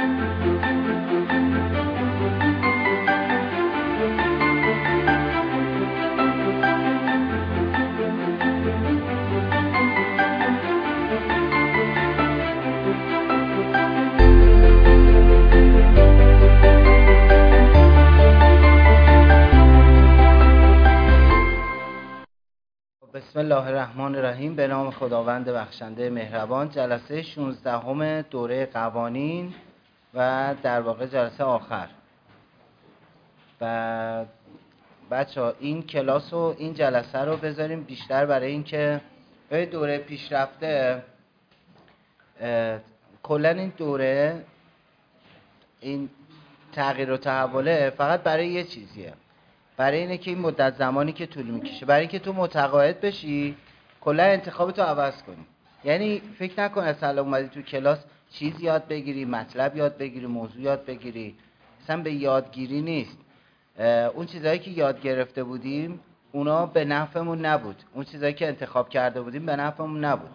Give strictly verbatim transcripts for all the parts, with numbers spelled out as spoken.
بسم الله الرحمن الرحیم. به نام خداوند بخشنده مهربان. جلسه شانزدهم دوره قوانین و در واقع جلسه آخر. و بچه ها این کلاس و این جلسه رو بذاریم بیشتر برای اینکه به دوره پیشرفته، کلا این دوره این تغییر و تحوله فقط برای یه چیزیه، برای اینه که این مدت زمانی که طول میکشه، برای اینکه تو متقاعد بشی کلا انتخابتو عوض کنی. یعنی فکر نکن اصلا اومدی تو کلاس چیز یاد بگیری، مطلب یاد بگیری، موضوع یاد بگیری. اصلا به یادگیری نیست. اون چیزایی که یاد گرفته بودیم اونا به نفعمون نبود، اون چیزایی که انتخاب کرده بودیم به نفعمون نبود.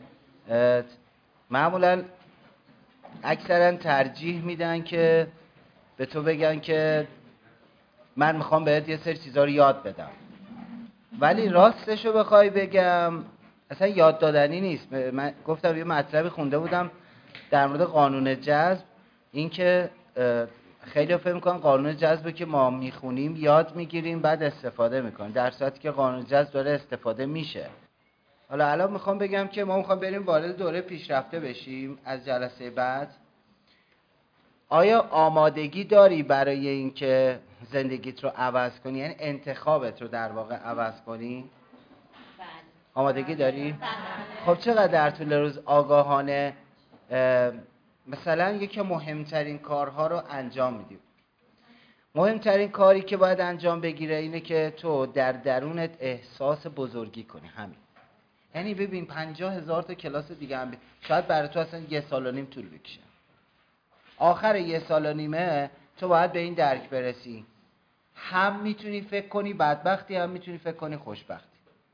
معمولا اکثرا ترجیح میدن که به تو بگن که من میخوام بهت یه سری چیزا رو یاد بدم، ولی راستشو بخوای بگم اصلا یاد دادنی نیست. من گفتم یه مطلبی خونده بودم در مورد قانون جذب، این که خیلی فکر میکنن قانون جذب که ما میخونیم یاد میگیریم بعد استفاده میکنیم، در صورتی که قانون جذب داره استفاده میشه. حالا الان میخوام بگم که ما میخوام بریم وارد دوره پیشرفته بشیم از جلسه بعد. آیا آمادگی داری برای اینکه زندگیت رو عوض کنی، یعنی انتخابت رو در واقع عوض کنی؟ بله. آمادگی داری؟ بله. خب چقدر در طول روز آگاهانه مثلا یکی مهمترین کارها رو انجام میدی؟ مهمترین کاری که باید انجام بگیره اینه که تو در درونت احساس بزرگی کنی. همین. یعنی ببین پنجاه هزار تا کلاس دیگه هم بید. شاید برای تو اصلا یه سال و نیم طول بکشه. آخر یه سال و نیمه تو باید به این درک برسی هم میتونی فکر کنی بدبختی، هم میتونی فکر کنی خوشبختی.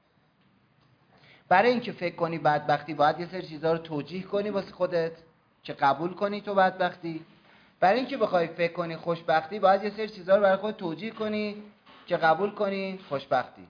برای اینکه فکر کنی بدبختی باید یه سری چیزا رو توجیه کنی واسه خودت که قبول کنی تو بدبختی. برای اینکه بخوای فکر کنی خوشبختی باید یه سری چیزا رو برای خودت توجیه کنی که قبول کنی خوشبختی.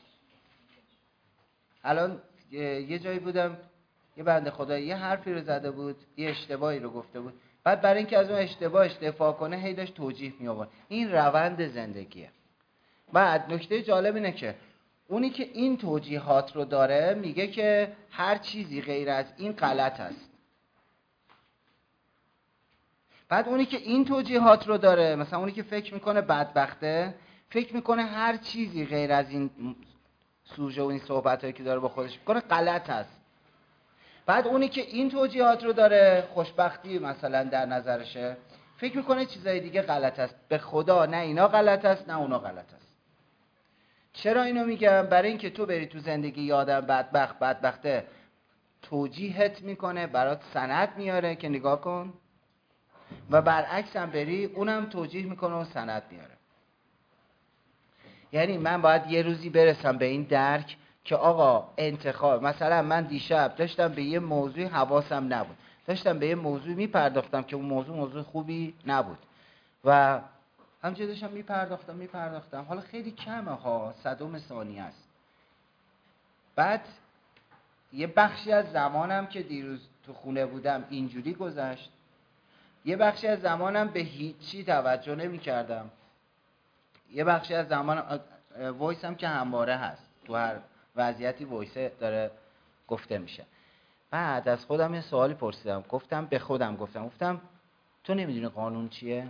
الان یه جایی بودم یه بنده خدا یه حرفی رو زده بود، یه اشتباهی رو گفته بود، بعد برای اینکه از اون اشتباهش دفاع کنه هی داشت توجیه می آورد. این روند زندگیه. بعد نکته جالب اینه که اونی که این توجیهات رو داره میگه که هر چیزی غیر از این غلط است. بعد اونی که این توجیهات رو داره، مثلا اونی که فکر میکنه بدبخته، فکر میکنه هر چیزی غیر از این سوژه و این صحبتایی که داره با خودش میکنه غلط است. بعد اونی که این توجیهات رو داره، خوشبختی مثلا در نظرشه، فکر میکنه چیزای دیگه غلط است. به خدا نه اینا غلط است نه اونا غلط است. چرا اینو میگم؟ برای اینکه تو بری تو زندگی یه آدم بدبخت بدبخته توجیهت میکنه، برات سند میاره که نگاه کن، و برعکس هم بری اونم توجیه میکنه و سند میاره. یعنی من باید یه روزی برسم به این درک که آقا انتخاب، مثلا من دیشب داشتم به یه موضوع حواسم نبود، داشتم به یه موضوع میپرداختم که اون موضوع موضوع خوبی نبود و همچنین داشتم میپرداختم میپرداختم حالا خیلی کمه ها، صدم ثانیه است. بعد یه بخشی از زمانم که دیروز تو خونه بودم اینجوری گذشت، یه بخشی از زمانم به هیچی توجه نمی کردم، یه بخشی از زمانم وایسم که همواره هست، تو هر وضعیتی وایسه داره گفته میشه. بعد از خودم یه سوالی پرسیدم، گفتم به خودم گفتم گفتم تو نمیدونی قانون چیه؟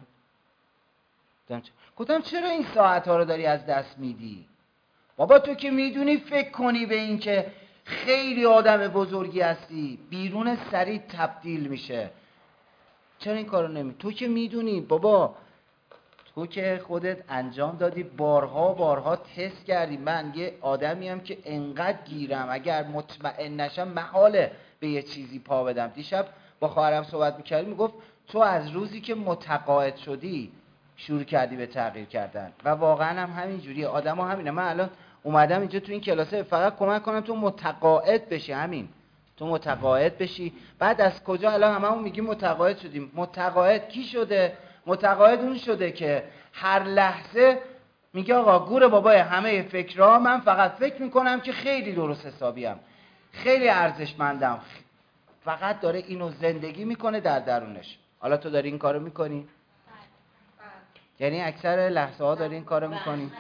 گفتم چرا این ساعت ها رو داری از دست میدی؟ بابا تو که میدونی فکر کنی به این که خیلی آدم بزرگی هستی، بیرون سریع تبدیل میشه، چرا این کارو نمی؟ تو که میدونی بابا، تو که خودت انجام دادی، بارها بارها تست کردی. من یه آدمیم که انقدر گیرم اگر مطمئن نشم محاله به یه چیزی پا بدم. دیشب با خواهرم صحبت میکردیم، میگفت تو از روزی که متقاعد شدی شروع کردی به تغییر کردن و واقعا هم همین جوریه. آدما همینه. من الان اومدم اینجا تو این کلاسه فقط کمک کنم تو متقاعد بشی، همین تو متقاعد بشی. بعد از کجا الان هممون میگیم متقاعد شدیم؟ متقاعد کی شده؟ متقاعد اون شده که هر لحظه میگه آقا گور بابای همه فکرها، من فقط فکر میکنم که خیلی درست حسابیم، خیلی ارزشمندم، فقط داره اینو زندگی میکنه در درونش. حالا تو داری این کارو میکنی؟ یعنی اکثر لحظه ها داری این کارو میکنی؟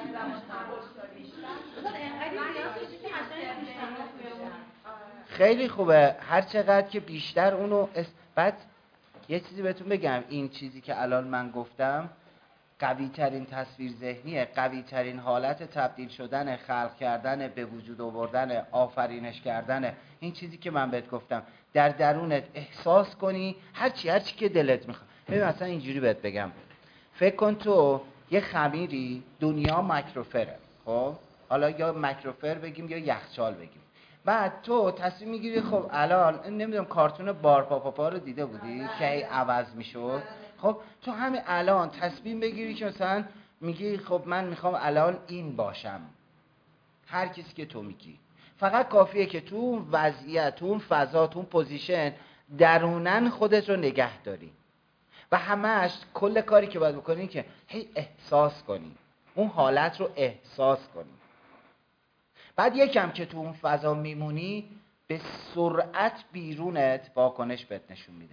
خیلی خوبه، هر چقدر که بیشتر اونو اس... بعد یه چیزی بهتون بگم، این چیزی که الان من گفتم قوی ترین تصویر ذهنیه، قوی ترین حالت تبدیل شدن، خلق کردن، به وجود آوردن، آفرینش کردن. این چیزی که من بهت گفتم در درونت احساس کنی، هرچی هرچی که دلت میخواد. ببین مثلا اینجوری بهت بگم، فکر کن تو یه خمیری، دنیا مایکروفره، خب حالا یا مایکروفر بگیم یا یخچال بگیم، بعد تو تصمیم میگیری خب الان نمیدونم کارتون بارپاپاپا رو دیده بودی که هی عوض میشد؟ خب تو همین الان تصمیم بگیری که مثلا میگی خب من میخوام الان این باشم، هر کسی که تو میگی، فقط کافیه که تو اون وضعیت، تو اون فضا، تو اون پوزیشن درونن خودت رو نگه داری و همش کل کاری که باید بکنی که هی احساس کنی، اون حالت رو احساس کنی. بعد یکم که تو اون فضا میمونی، به سرعت بیرونت واکنش بهت نشون میده.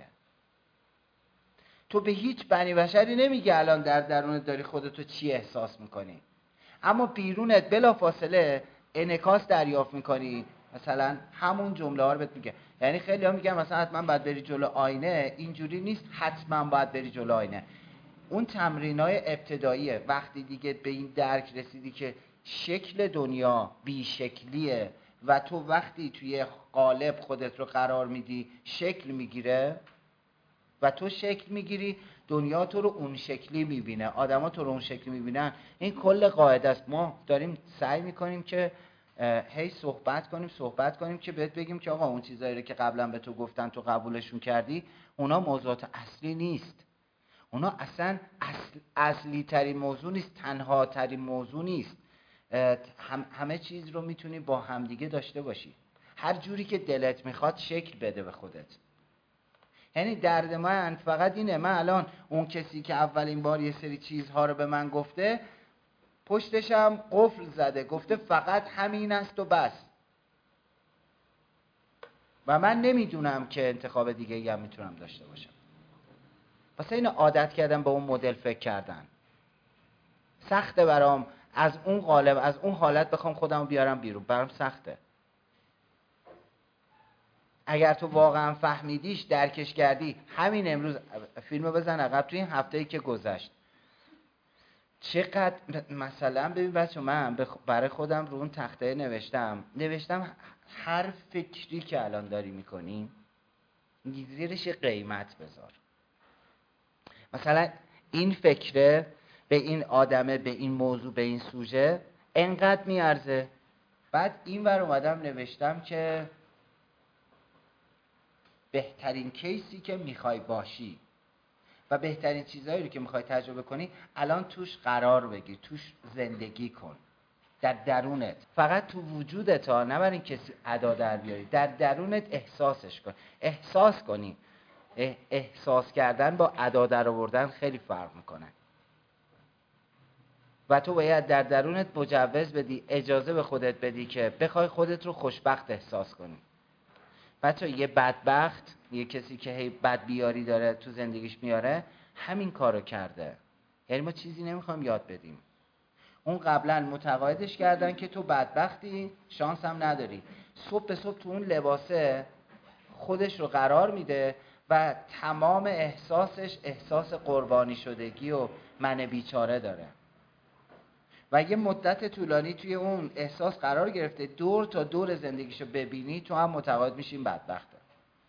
تو به هیچ بنی بشری نمیگی الان در درونت داری خودتو چی احساس میکنی، اما بیرونت بلا فاصله انعکاس دریافت میکنی. مثلا همون جمله ها رو بهت میگه. یعنی خیلی ها میگن مثلا حتما باید بری جلو آینه، اینجوری نیست حتما باید بری جلو آینه. اون تمرینای ابتداییه. وقتی دیگه به این درک رسیدی که شکل دنیا بیشکلیه و تو وقتی توی قالب خودت رو قرار میدی شکل میگیره و تو شکل میگیری، دنیا تو رو اون شکلی میبینه، آدما تو رو اون شکلی میبینن. این کل قاعده است. ما داریم سعی میکنیم که هی صحبت کنیم صحبت کنیم که بهت بگیم که آقا اون چیزایی رو که قبلا به تو گفتن تو قبولشون کردی، اونا موضوعات اصلی نیست. اونا اصلا اصل اصلی ترین موضوع نیست، تنها ترین موضوع نیست. هم همه چیز رو میتونی با همدیگه داشته باشی، هر جوری که دلت میخواد شکل بده به خودت. یعنی درد من فقط اینه، من الان اون کسی که اولین بار یه سری چیزها رو به من گفته، پشتشم قفل زده، گفته فقط همین است و بس، و من نمیدونم که انتخاب دیگه ای هم میتونم داشته باشم. واسه این عادت کردم به اون مدل فکر کردن. سخته برام از اون قالب، از اون حالت بخوام خودم بیارم بیرون، برام سخته. اگر تو واقعا فهمیدیش، درکش کردی، همین امروز فیلمو بزن عقب، توی این هفته‌ای که گذشت چقدر مثلا ببین بچه، من برای خودم رو اون تخته نوشتم نوشتم هر فکری که الان داری میکنی زیرش قیمت بذار. مثلا این فکره به این آدمه، به این موضوع، به این سوژه انقدر میارزه. بعد این ور اومدم نوشتم که بهترین کیسی که میخوای باشی و بهترین چیزهایی رو که میخوای تجربه کنی الان توش قرار بگیر، توش زندگی کن، در درونت، فقط تو وجودت ها، نه برای کسی ادا در بیاری، در درونت احساسش کن. احساس کنی. احساس کردن با ادا در آوردن خیلی فرق میکنه و تو باید در درونت مجوز بدی، اجازه به خودت بدی که بخوای خودت رو خوشبخت احساس کنی. بچه یه بدبخت، یه کسی که هی بد بیاری داره تو زندگیش میاره، همین کارو کرده. یعنی ما چیزی نمیخوایم یاد بدیم. اون قبلا متقاعدش کردن که تو بدبختی، شانس هم نداری. صبح به صبح تو اون لباسه خودش رو قرار میده و تمام احساسش احساس قربانی شدگی و من بیچاره داره و یه مدت طولانی توی اون احساس قرار گرفته. دور تا دور زندگیشو ببینی تو هم متقاعد میشین بدبخته.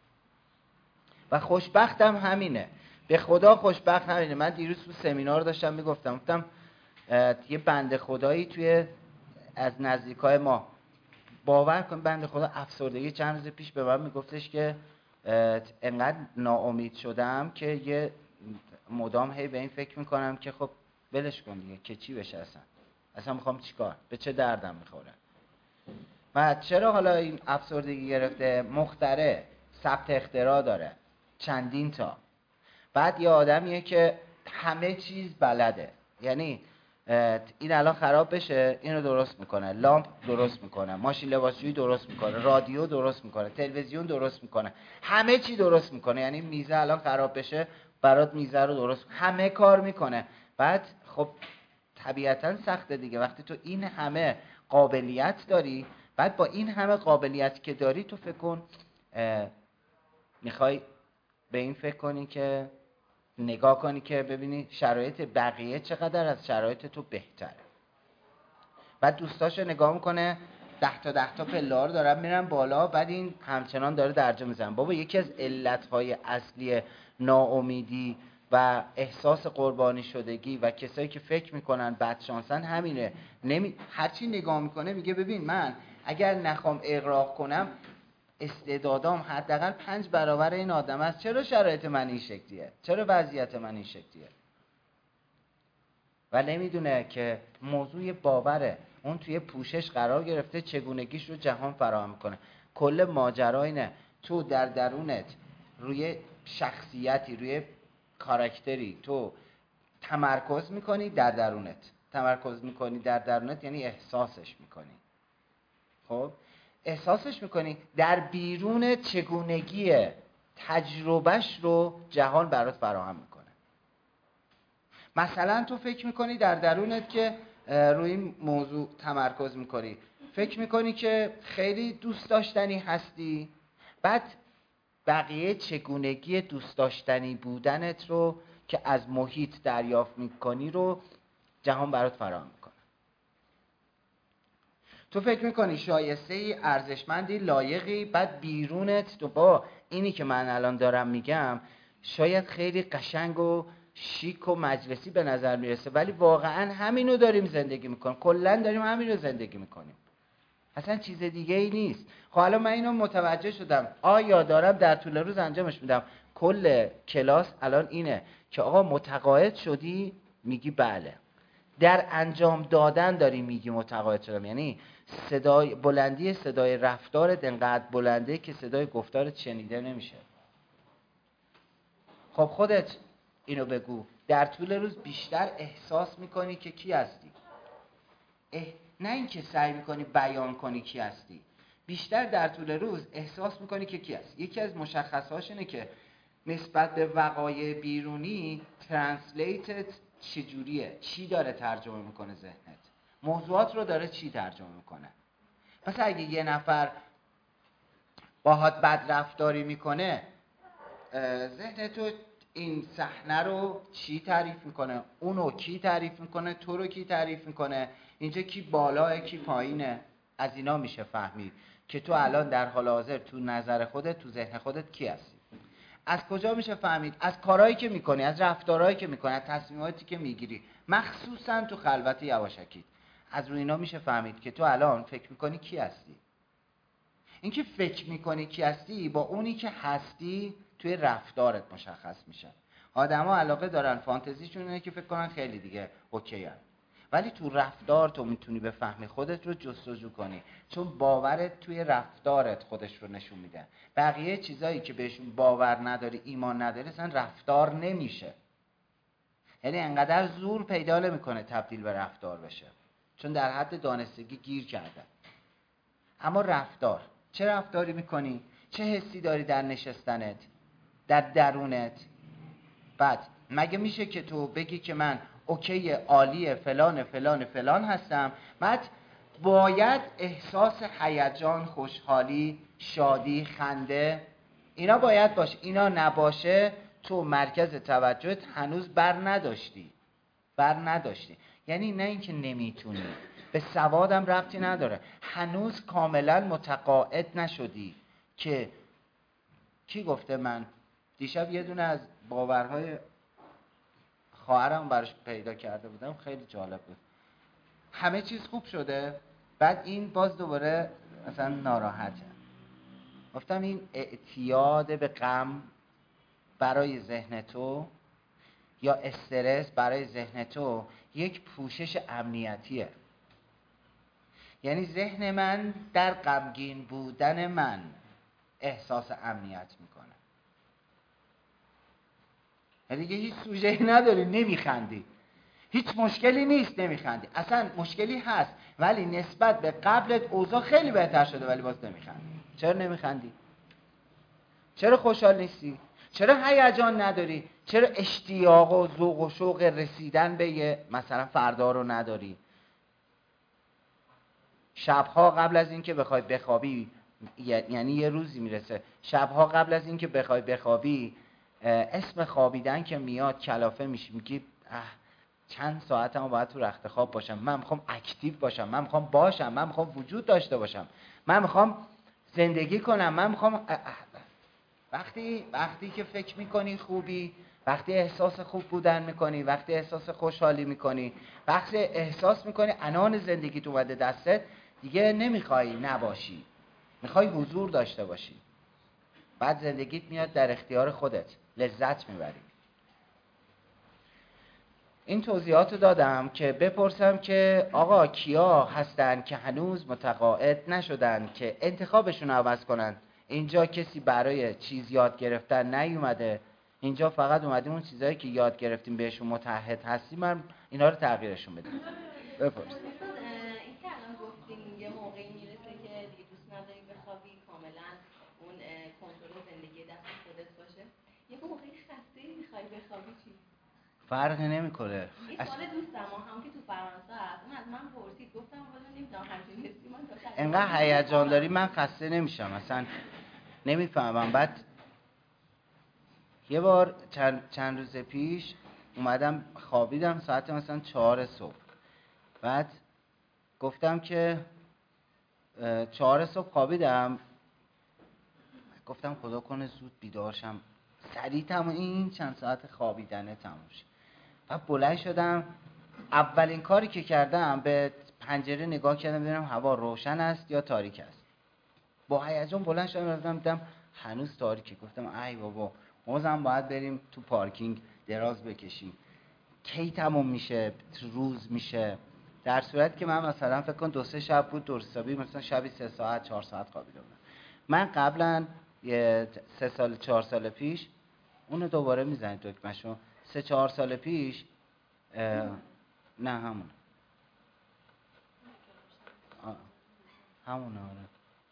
و خوشبختم همینه، به خدا خوشبخت همینه. من دیروز تو سمینار داشتم میگفتم، گفتم یه بنده خدایی توی از نزدیکای ما، باور کن بنده خدا افسردگی، چند روز پیش به من میگفتش که انقدر ناامید شدم که یه مدام هی به این فکر میکنم که خب ولش کن دیگه، که چی بشه، اصلا اصلا میخوام چیکار، به چه دردم میخوره. و چرا حالا این افسردگی گرفته؟ مختره، ثبت اختراع داره چندین تا. بعد یه آدمیه که همه چیز بلده، یعنی این الان خراب بشه اینو درست میکنه، لامپ درست میکنه، ماشین لباسشویی درست میکنه، رادیو درست میکنه، تلویزیون درست میکنه، همه چی درست میکنه. یعنی میزه الان خراب بشه برات میزه رو درست، همه کار میکنه. بعد خب طبیعتا سخته دیگه وقتی تو این همه قابلیت داری. بعد با این همه قابلیت که داری تو فکر کن میخوای به این فکر کنی که نگاه کنی که ببینی شرایط بقیه چقدر از شرایط تو بهتره. بعد دوستاشو نگاه میکنه ده تا ده تا پله‌ها دارن میرن بالا، بعد این همچنان داره درجا میزنه. بابا یکی از علتهای اصلی ناامیدی و احساس قربانی شدگی و کسایی که فکر میکنن بدشانسن همینه. نمی... هرچی نگاه میکنه میگه ببین من اگر نخوام اغراق کنم استعدادام حداقل پنج برابر این آدم است. چرا شرایط من این شکلیه؟ چرا وضعیت من این شکلیه؟ و نمیدونه که موضوع باوره. اون توی پوشش قرار گرفته، چگونگیش رو جهان فراهم میکنه. کل ماجرا اینه تو در درونت روی شخصیتی، روی کاراکتری تو تمرکز میکنی. در درونت تمرکز میکنی، در درونت یعنی احساسش میکنی. خب احساسش میکنی، در بیرون چگونگی تجربهش رو جهان برات فراهم میکنه. مثلا تو فکر میکنی در درونت که روی این موضوع تمرکز میکنی، فکر میکنی که خیلی دوست داشتنی هستی، بعد بقیه چگونگی دوست داشتنی بودنت رو که از محیط دریافت میکنی رو جهان برات فراهم میکنه. تو فکر میکنی شایسته ای، ارزشمندی، لایقی، بعد بیرونت تو با اینی که من الان دارم میگم شاید خیلی قشنگ و شیک و مجلسی به نظر میرسه، ولی واقعا همینو داریم زندگی میکنیم. کلا داریم همینو زندگی میکنیم، اصلا چیز دیگه ای نیست. خب الان من اینو متوجه شدم، آیا دارم در طول روز انجامش میدم؟ کل کلاس الان اینه که آقا متقاعد شدی؟ میگی بله. در انجام دادن داری میگی متقاعد شدم، یعنی صدای بلندی صدای رفتارت انقدر بلنده که صدای گفتارت شنیده نمیشه. خب خودت اینو بگو، در طول روز بیشتر احساس میکنی که کی هستی؟ اه... نه اینکه سعی میکنی بیان کنی کی هستی، بیشتر در طول روز احساس میکنی که کی هستی. یکی از مشخصهاش اینه که نسبت به وقایع بیرونی ترنسلیتت چجوریه، چی داره ترجمه میکنه ذهنت، موضوعات رو داره چی ترجمه میکنه. مثلا اگه یه نفر باهات بد رفتاری میکنه، ذهنت تو این صحنه رو چی تعریف میکنه؟ اونو کی تعریف میکنه؟ تو رو کی تعریف میکنه؟ اینجا کی بالاه کی پایینه؟ از اینا میشه فهمید که تو الان در حال حاضر تو نظر خودت، تو ذهن خودت کی هستی. از کجا میشه فهمید؟ از کارهایی که میکنی، از رفتارهایی که میکنی، از تصمیماتی که میگیری، مخصوصا تو خلوت یواشکی. از روی اینا میشه فهمید که تو الان فکر میکنی کی هستی. اینکه فکر میکنی کی هستی با اونی که هستی توی رفتارت مشخص میشه. آدما علاقه دارن، فانتزیشون اینه که فکر کنن خیلی دیگه اوکی هست. ولی تو رفتار تو میتونی بفهمی، خودت رو جستجو کنی، چون باورت توی رفتارت خودش رو نشون میده. بقیه چیزایی که بهشون باور نداری، ایمان نداری، اصلا رفتار نمیشه. یعنی انقدر زور پیدا نمیکنه تبدیل به رفتار بشه، چون در حد دانستگی گیر کرده. اما رفتار، چه رفتاری میکنی؟ چه حسی داری در نشستنت، در درونت؟ بعد مگه میشه که تو بگی که من اوکی، عالیه، فلان فلان فلان هستم، بعد باید احساس هیجان، خوشحالی، شادی، خنده اینا باید باشه؟ اینا نباشه تو مرکز توجهت هنوز بر نداشتی بر نداشتی یعنی نه اینکه نمیتونی، به سوادم ربطی نداره، هنوز کاملا متقاعد نشدی که کی گفته. من دیشب یه دونه از باورهای خواهرم براش پیدا کرده بودم، خیلی جالب بود. همه چیز خوب شده، بعد این باز دوباره مثلا ناراحته. گفتم این اعتیاد به غم برای ذهن تو یا استرس برای ذهن تو یک پوشش امنیتیه. یعنی ذهن من در غمگین بودن من احساس امنیت میکنه. دیگه هیچ سوژه‌ای نداری، نمیخندی، هیچ مشکلی نیست، نمیخندی. اصلا مشکلی هست ولی نسبت به قبلت اوضاع خیلی بهتر شده ولی باز نمیخندی. چرا نمیخندی؟ چرا خوشحال نیستی؟ چرا هیجان نداری؟ چرا اشتیاق و ذوق و شوق رسیدن به یه مثلا فردا رو نداری؟ شبها قبل از اینکه بخوای بخوابی، یعنی یه روزی میرسه شبها قبل از اینکه بخوای بخوابی اسم خوابیدن که میاد کلافه میشی، میگی چند ساعتمو باید تو رخت خواب باشم، من میخوام اکتیو باشم، من میخوام باشم، من میخوام وجود داشته باشم، من میخوام زندگی کنم، من میخوام. وقتی وقتی که فکر میکنی خوبی، وقتی احساس خوب بودن میکنی، وقتی احساس خوشحالی میکنی، وقتی احساس میکنی انان زندگی تو اومده دستت، دیگه نمیخوای نباشی، میخوای حضور داشته باشی. بعد زندگیت میاد در اختیار خودت، لذت میبری. این توضیحاتو دادم که بپرسم که آقا کیا هستن که هنوز متقاعد نشدن که انتخابشون عوض کنن. اینجا کسی برای چیز یاد گرفتن نیومده، اینجا فقط اومدیم اون چیزایی که یاد گرفتیم بهشون متعهد هستیم من اینا رو تغییرشون بدیم. بپرس. این که الان گفتیم یه موقعی میرسه که دیگه دوست نداری بخوابی، کاملا اون کنترل زندگی دست خودت باشه. یه موقعی خسته میخوای بخوابی چی؟ فرقی نمیکنه. این سوال دوستم هم که تو فرانسه هست، اون از من پرسید، گفتم والا نمیدونم همچین حسی من داشتم. انقدر هیجان داری من خسته نمیشم اصلا نمیفهمم. بعد یه بار چند, چند روز پیش اومدم خوابیدم ساعت مثلا چهار صبح، بعد گفتم که چهار صبح خوابیدم، گفتم خدا کنه زود بیدار شم سریع تموم این چند ساعت خوابیدنه تموم شه. بعد بلند شدم، اولین کاری که کردم به پنجره نگاه کردم ببینم هوا روشن است یا تاریک است. با هیجان بلند شدم رفتم دیدم هنوز تاریکه. گفتم ای بابا بازم باید بریم تو پارکینگ دراز بکشیم، کی تموم میشه، روز میشه. در صورت که من مثلا فکر کن دو سه شب بود درستابی مثلا شبی سه ساعت چهار ساعت خوابیده بودم. من قبلا یه سه سال چهار سال پیش، اونو دوباره میزنید دکمه‌شو، سه چهار سال پیش نه همون همونه آره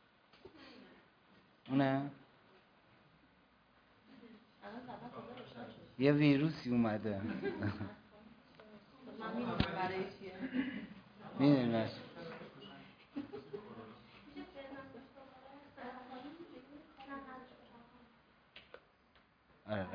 اونه یه ویروسی اومده. من میدونم برای چیه. میدونی آره.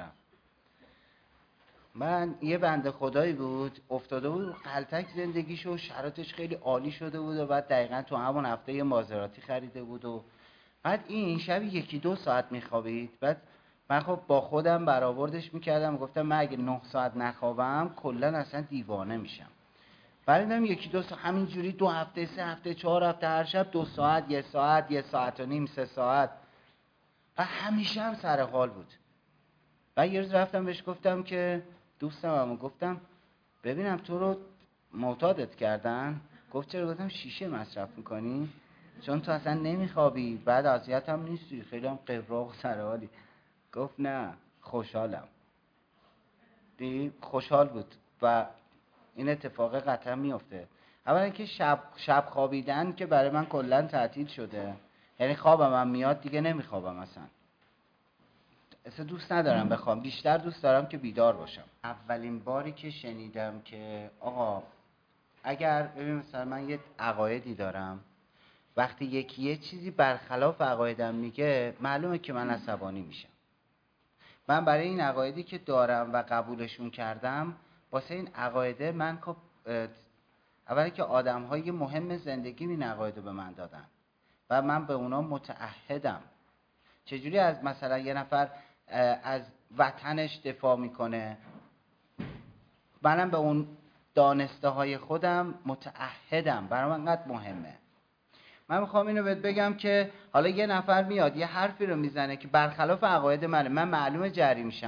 من یه بنده خدایی بود افتاده بود قلتک زندگیشو، شرایطش خیلی عالی شده بود و بعد دقیقاً تو همون هفته یه مازراتی خریده بود و بعد این شبی یکی دو ساعت میخوابید. بعد من خب با خودم برآوردش میکردم، گفتم من اگه نه ساعت نخوابم کلا اصلا دیوانه میشم. بعد دیدم یکی دو ساعت همینجوری دو هفته سه هفته چهار هفته هر شب دو ساعت یه ساعت یه ساعت و نیم سه ساعت و همیشه هم سر حال بود. بعد یه روز رفتم بهش گفتم که دوستم همون، گفتم ببینم تو رو معتادت کردن؟ گفت چرا؟ گفتم شیشه مصرف میکنی؟ چون تو اصلا نمیخوابی، بعد اذیت هم نیستی، خیلی هم قبراق و سرحالی. گفت نه خوشحالم. دی خوشحال بود و این اتفاق قطعا میفته. اولا که شب شب خوابیدن که برای من کلا تعطیل شده، یعنی خوابم هم میاد دیگه نمیخوابم اصلا. اصلا دوست ندارم بخوام، بیشتر دوست دارم که بیدار باشم. اولین باری که شنیدم که آقا اگر ببین مثلا من یه عقایدی دارم، وقتی یکی یه چیزی برخلاف عقایدم میگه معلومه که من عصبانی میشم. من برای این عقایدی که دارم و قبولشون کردم، واسه این عقایده من خب اولی که آدم‌های مهم زندگی این عقایدو به من دادن و من به اونا متعهدم. چجوری از مثلا یه نفر از وطنش دفاع میکنه، منم به اون دانسته های خودم متعهدم، برای من انقدر مهمه. من میخوام اینو بهت بگم که حالا یه نفر میاد یه حرفی رو میزنه که برخلاف عقاید منه، من معلومه جری میشم،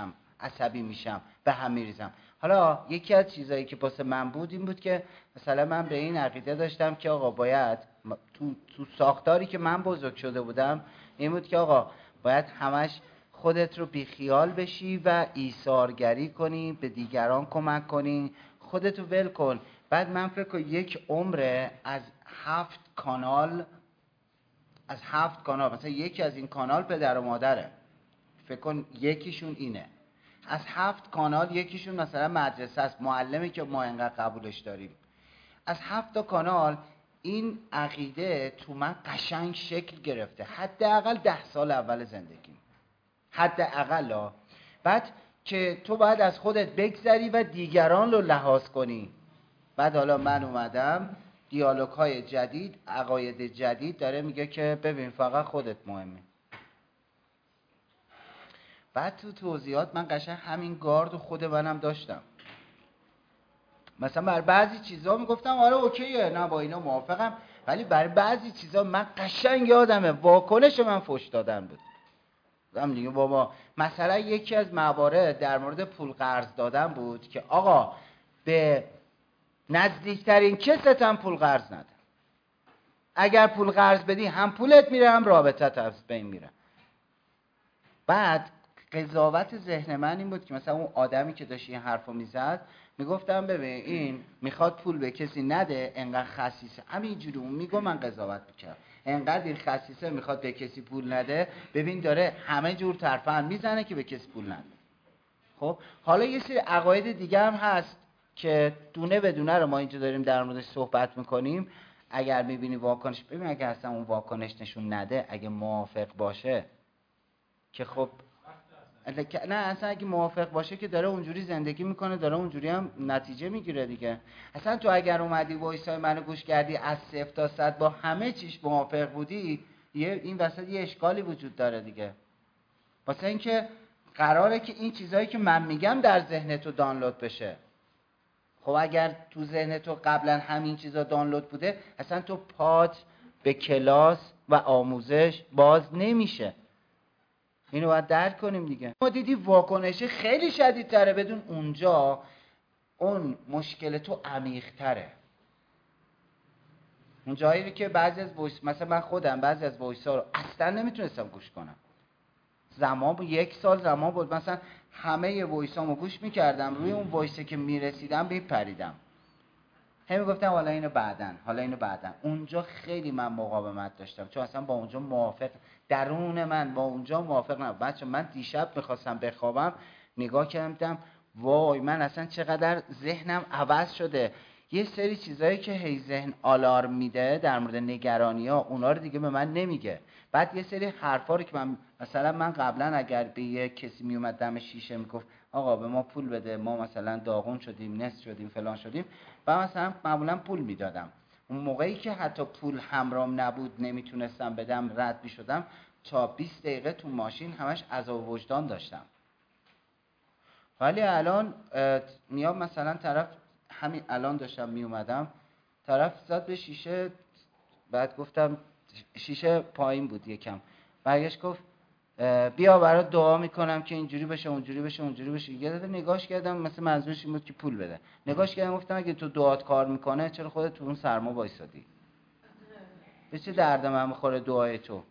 عصبی میشم، به هم میریزم. حالا یکی از چیزایی که واسه من بود این بود که مثلا من به این عقیده داشتم که آقا باید تو تو ساختاری که من بزرگ شده بودم این بود که آقا باید همش خودت رو بیخیال بشی و ایثارگری کنی، به دیگران کمک کنی، خودت رو ول کن. بعد من فکر کنم یک عمره از هفت کانال از هفت کانال مثلا یکی از این کانال پدر و مادره، فکر کن یکیشون اینه، از هفت کانال یکیشون مثلا مدرسه است، معلمی که ما اینقدر قبولش داریم. از هفت تا کانال این عقیده تو من قشنگ شکل گرفته، حداقل ده سال اول زندگیم، حداقل. بعد که تو باید از خودت بگذری و دیگران رو لحاظ کنی. بعد حالا من اومدم دیالوگ های جدید، عقاید جدید داره میگه که ببین فقط خودت مهمی. بعد تو توضیحات من قشنگ همین گارد و خود منم داشتم. مثلا برای بعضی چیزا میگفتم آره اوکیه، نه با اینا موافقم، ولی برای بعضی چیزا من قشنگ یادمه واکنش من فحش دادن بود. گفتم دیگه بابا، مثلا یکی از موارد در مورد پول قرض دادن بود که آقا به نزدیکترین کست هم پول قرض نده. اگر پول قرض بدی هم پولت میره هم رابطت از بین میره. بعد قضاوت ذهن من این بود که مثلا اون آدمی که داشت این حرفو میزد میگفتم ببین این میخواد پول به کسی نده، انقدر خسیسه. همینجوری اون میگه من قضاوت میکردم انقدر این خسیسه میخواد به کسی پول نده، ببین داره همه جور ترفند میزنه که به کسی پول نده. خب حالا یه سری عقاید دیگه هم هست که دونه به دونه رو ما اینجا داریم در موردش صحبت میکنیم. اگر میبینی واکنش، ببین اگه اصلا اون واکنش نشون نده، اگه موافق باشه که خب نه، اصلا اگه موافق باشه که داره اونجوری زندگی میکنه، داره اونجوری هم نتیجه میگیره دیگه. اصلا تو اگر اومدی وایسای منو گوش کردی از صفر تا صد با همه چیش موافق بودی، یه این وسط یه اشکالی وجود داره دیگه. واسه اینکه قراره که این چیزایی که من میگم در ذهن تو دانلود بشه. خب اگر تو ذهن تو قبلا همین چیزا دانلود بوده، اصلا تو پات به کلاس و آموزش باز نمیشه. اینو باید درک کنیم دیگه. ما دیدی واکنش خیلی شدیدتره، بدون اونجا اون مشکل تو عمیق‌تره. اون جایی که بعضی از وایس، مثلا من خودم بعضی از وایس‌ها رو اصلا نمیتونستم گوش کنم. زمان بود، یک سال زمان بود مثلا همه وایسامو گوش میکردم، روی اون وایسی که میرسیدم میپریدم، همین گفتم حالا اینو بعدن حالا اینو بعدن. اونجا خیلی من مقاومت داشتم، چون اصلا با اونجا موافق، درون من با اونجا موافق نبود. بچه من دیشب میخواستم بخوابم، نگاه کردم وای من اصلا چقدر ذهنم عوض شده. یه سری چیزایی که هی ذهن آلارم میده در مورد نگرانی ها، اونا رو دیگه به من نمیگه. بعد یه سری حرفا رو که من مثلا من قبلا اگر به یه کسی میومد دم شیشه میگفت آقا به ما پول بده، ما مثلا داغون شدیم، نصف شدیم، فلان شدیم، و مثلا معمولا پول میدادم. اون موقعی که حتی پول همرام نبود، نمیتونستم بدم، رد میشدم، تا بیست دقیقه تو ماشین همش عذاب وجدان داشتم. ولی الان میام مثلا طرف، همین الان داشتم میومدم، طرف زد به شیشه، بعد گفتم شیشه پایین بود یکم، برگشت گفت بیا برات دعا میکنم که اینجوری بشه اونجوری بشه اونجوری بشه. یه دفعه نگاش کردم مثلا منظورش این بود که پول بده. نگاش کردم گفتم اگه تو دعات کار میکنه چرا خودت تو اون سرما وایسادی؟ به چه درد من میخوره دعای تو؟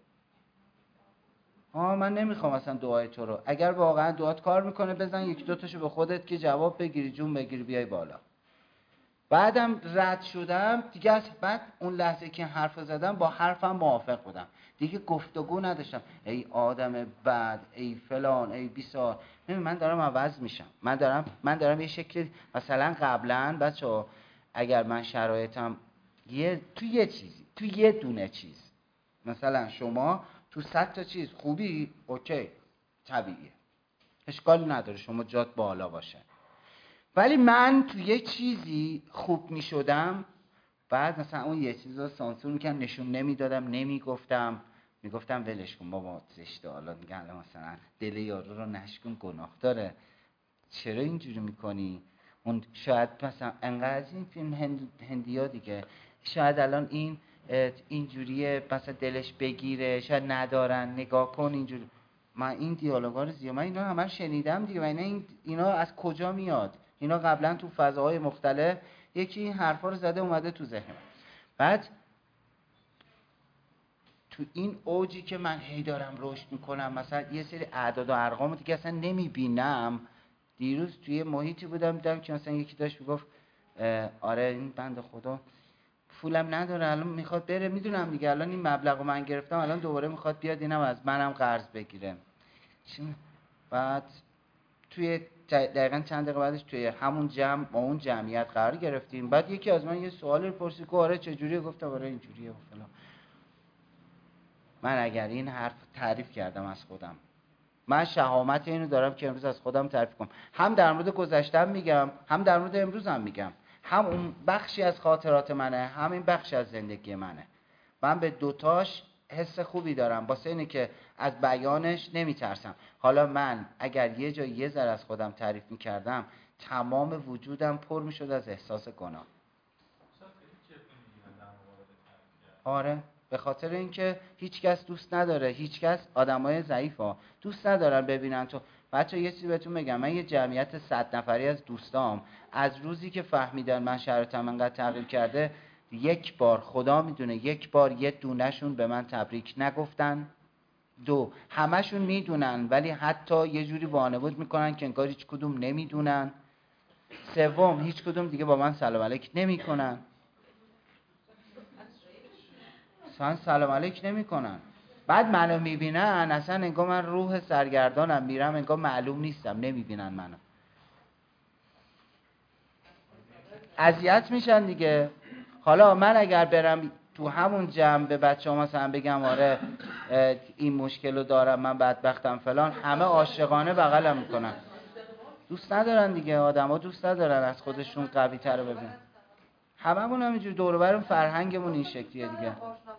آه من نمیخوام اصلا دعای تو رو. اگر واقعا دعات کار میکنه بزن یک دو تاشو به خودت که جواب بگیری، جون بگیری، بیای بالا. بعدم رد شدم دیگه، از بعد اون لحظه که حرف زدم با حرفم موافق بودم دیگه، گفتگو نداشتم ای آدم بد، ای فلان، ای بیسار. ببین من دارم عوض میشم، من دارم من دارم یه شکل، مثلا قبلا بچه‌ها اگر من شرایطم یه تو یه چیزی تو یه دونه چیز، مثلا شما تو صد تا چیز خوبی، اوکی طبیعیه، اشکالی نداره شما جات بالا باشه. ولی من تو یه چیزی خوب می شدم، بعد مثلا اون یه چیز رو سانسور میکنم، نشون نمیدادم، نمیگفتم، میگفتم ولش کن بابا زشته، حالا میگن مثلا دل یارو رو نشکن گناه داره، چرا اینجوری میکنی؟ اون شاید مثلا انقدر از این فیلم هند، هندی ها دیگه، شاید الان این اینجوریه مثلا دلش بگیره، شاید ندارن، نگاه کن اینجوری. من این دیالوگا رو زیاد من اینا همه رو شنیدم دیگه. من این اینا از کجا میاد؟ اینا قبلا تو فضاهای مختلف یکی این حرفا رو زده اومده تو ذهن من. بعد تو این اوجی که من هی دارم رشد میکنم، مثلا یه سری اعداد و ارقامو دیگه اصلا نمیبینم. دیروز توی محیطی بودم دیدم که مثلا یکی داشت میگفت آره این بنده خدا پولم نداره الان میخواد بره، میدونم دیگه الان این مبلغو من گرفتم الان دوباره میخواد بیاد اینم از منم قرض بگیره. بعد توی دقیقاً چند دقیقه بعدش توی همون جمع با اون جمعیت قرار گرفتیم. بعد یکی از من یه سوالی رو پرسید که آره چجوریه؟ گفتم آره اینجوریه و فلان. من اگر این حرف تعریف کردم از خودم، من شهامت اینو دارم که امروز از خودم تعریف کنم. هم در مورد گذشته‌ام میگم، هم در مورد امروزم میگم. هم اون بخشی از خاطرات منه، هم این بخشی از زندگی منه. من به دوتاش حس خوبی دارم، واسه اینه که از بیانش نمیترسم. حالا من اگر یه جا یه ذره از خودم تعریف میکردم، تمام وجودم پر میشد از احساس گناه. آره، به خاطر اینکه هیچکس دوست نداره، هیچکس آدمای ضعیفا دوست ندارن ببینن تو. بچه یه چیزی بهتون بگم، من یه جمعیت صد نفری از دوستام از روزی که فهمیدن من شرایطم انقدر تغییر کرده، یک بار خدا میدونه یک بار یه دونهشون به من تبریک نگفتن. دو، همشون میدونن ولی حتی یه جوری وانمود میکنن که انگار هیچ کدوم نمیدونن. سوم، هیچ کدوم دیگه با من سلام علیک نمیکنن. اصلا سلام علیک نمی کنن. بعد منو میبینن اصلا انگار من روح سرگردانم، میرم انگار معلوم نیستم، نمیبینن منو. اذیت میشن دیگه. حالا من اگر برم تو همون جمع به بچه‌ها مثلا بگم آره این مشکل رو دارم من بدبختم فلان، همه عاشقانه بغلم میکنن. دوست ندارن دیگه، آدما دوست ندارن از خودشون قوی تر رو ببینن. هممون همینجور دور و برم فرهنگمون این شکلیه دیگه.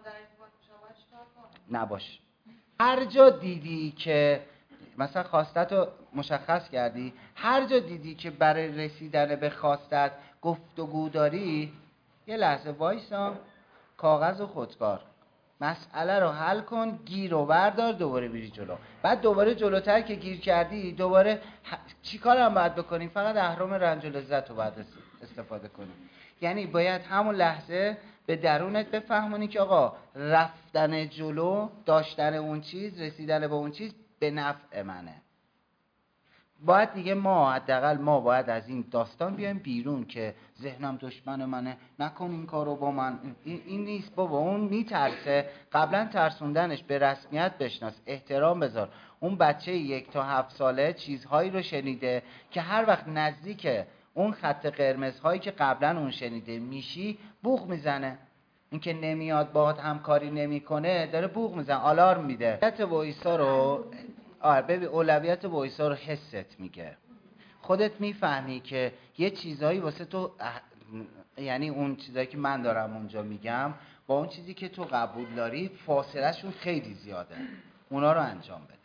نباش. هر جا دیدی که مثلا خواستت رو مشخص کردی، هر جا دیدی که برای رسیدن به خواستت گفتگو داری، یه لحظه وایسا، کاغذ و خودکار مسئله رو حل کن، گیر و بردار، دوباره بری جلو. بعد دوباره جلوتر که گیر کردی دوباره ح... چی کار هم باید بکنی؟ فقط اهرام رنج و لذت رو باید استفاده کنی. یعنی باید همون لحظه به درونت بفهمونی که آقا رفتن جلو، داشتن اون چیز، رسیدن به اون چیز به نفع منه. باید دیگه ما حداقل ما باید از این داستان بیایم بیرون که ذهنم دشمن منه، نکن این کارو با من، این, این نیست بابا، اون میترسه. قبلا ترسوندنش، به رسمیت بشناس، احترام بذار. اون بچه یک تا هفت ساله چیزهایی رو شنیده که هر وقت نزدیک اون خط قرمزهایی که قبلا اون شنیده میشی بوق میزنه. این که نمیاد باهات همکاری نمیکنه داره بوق میزنه، آلارم میده. اولویت وایسا رو آره ببین، اولویت وایسا رو حست میگه. خودت میفهمی که یه چیزایی واسه تو اح... یعنی اون چیزایی که من دارم اونجا میگم با اون چیزی که تو قبول داری فاصله شون خیلی زیاده، اونا رو انجام بده.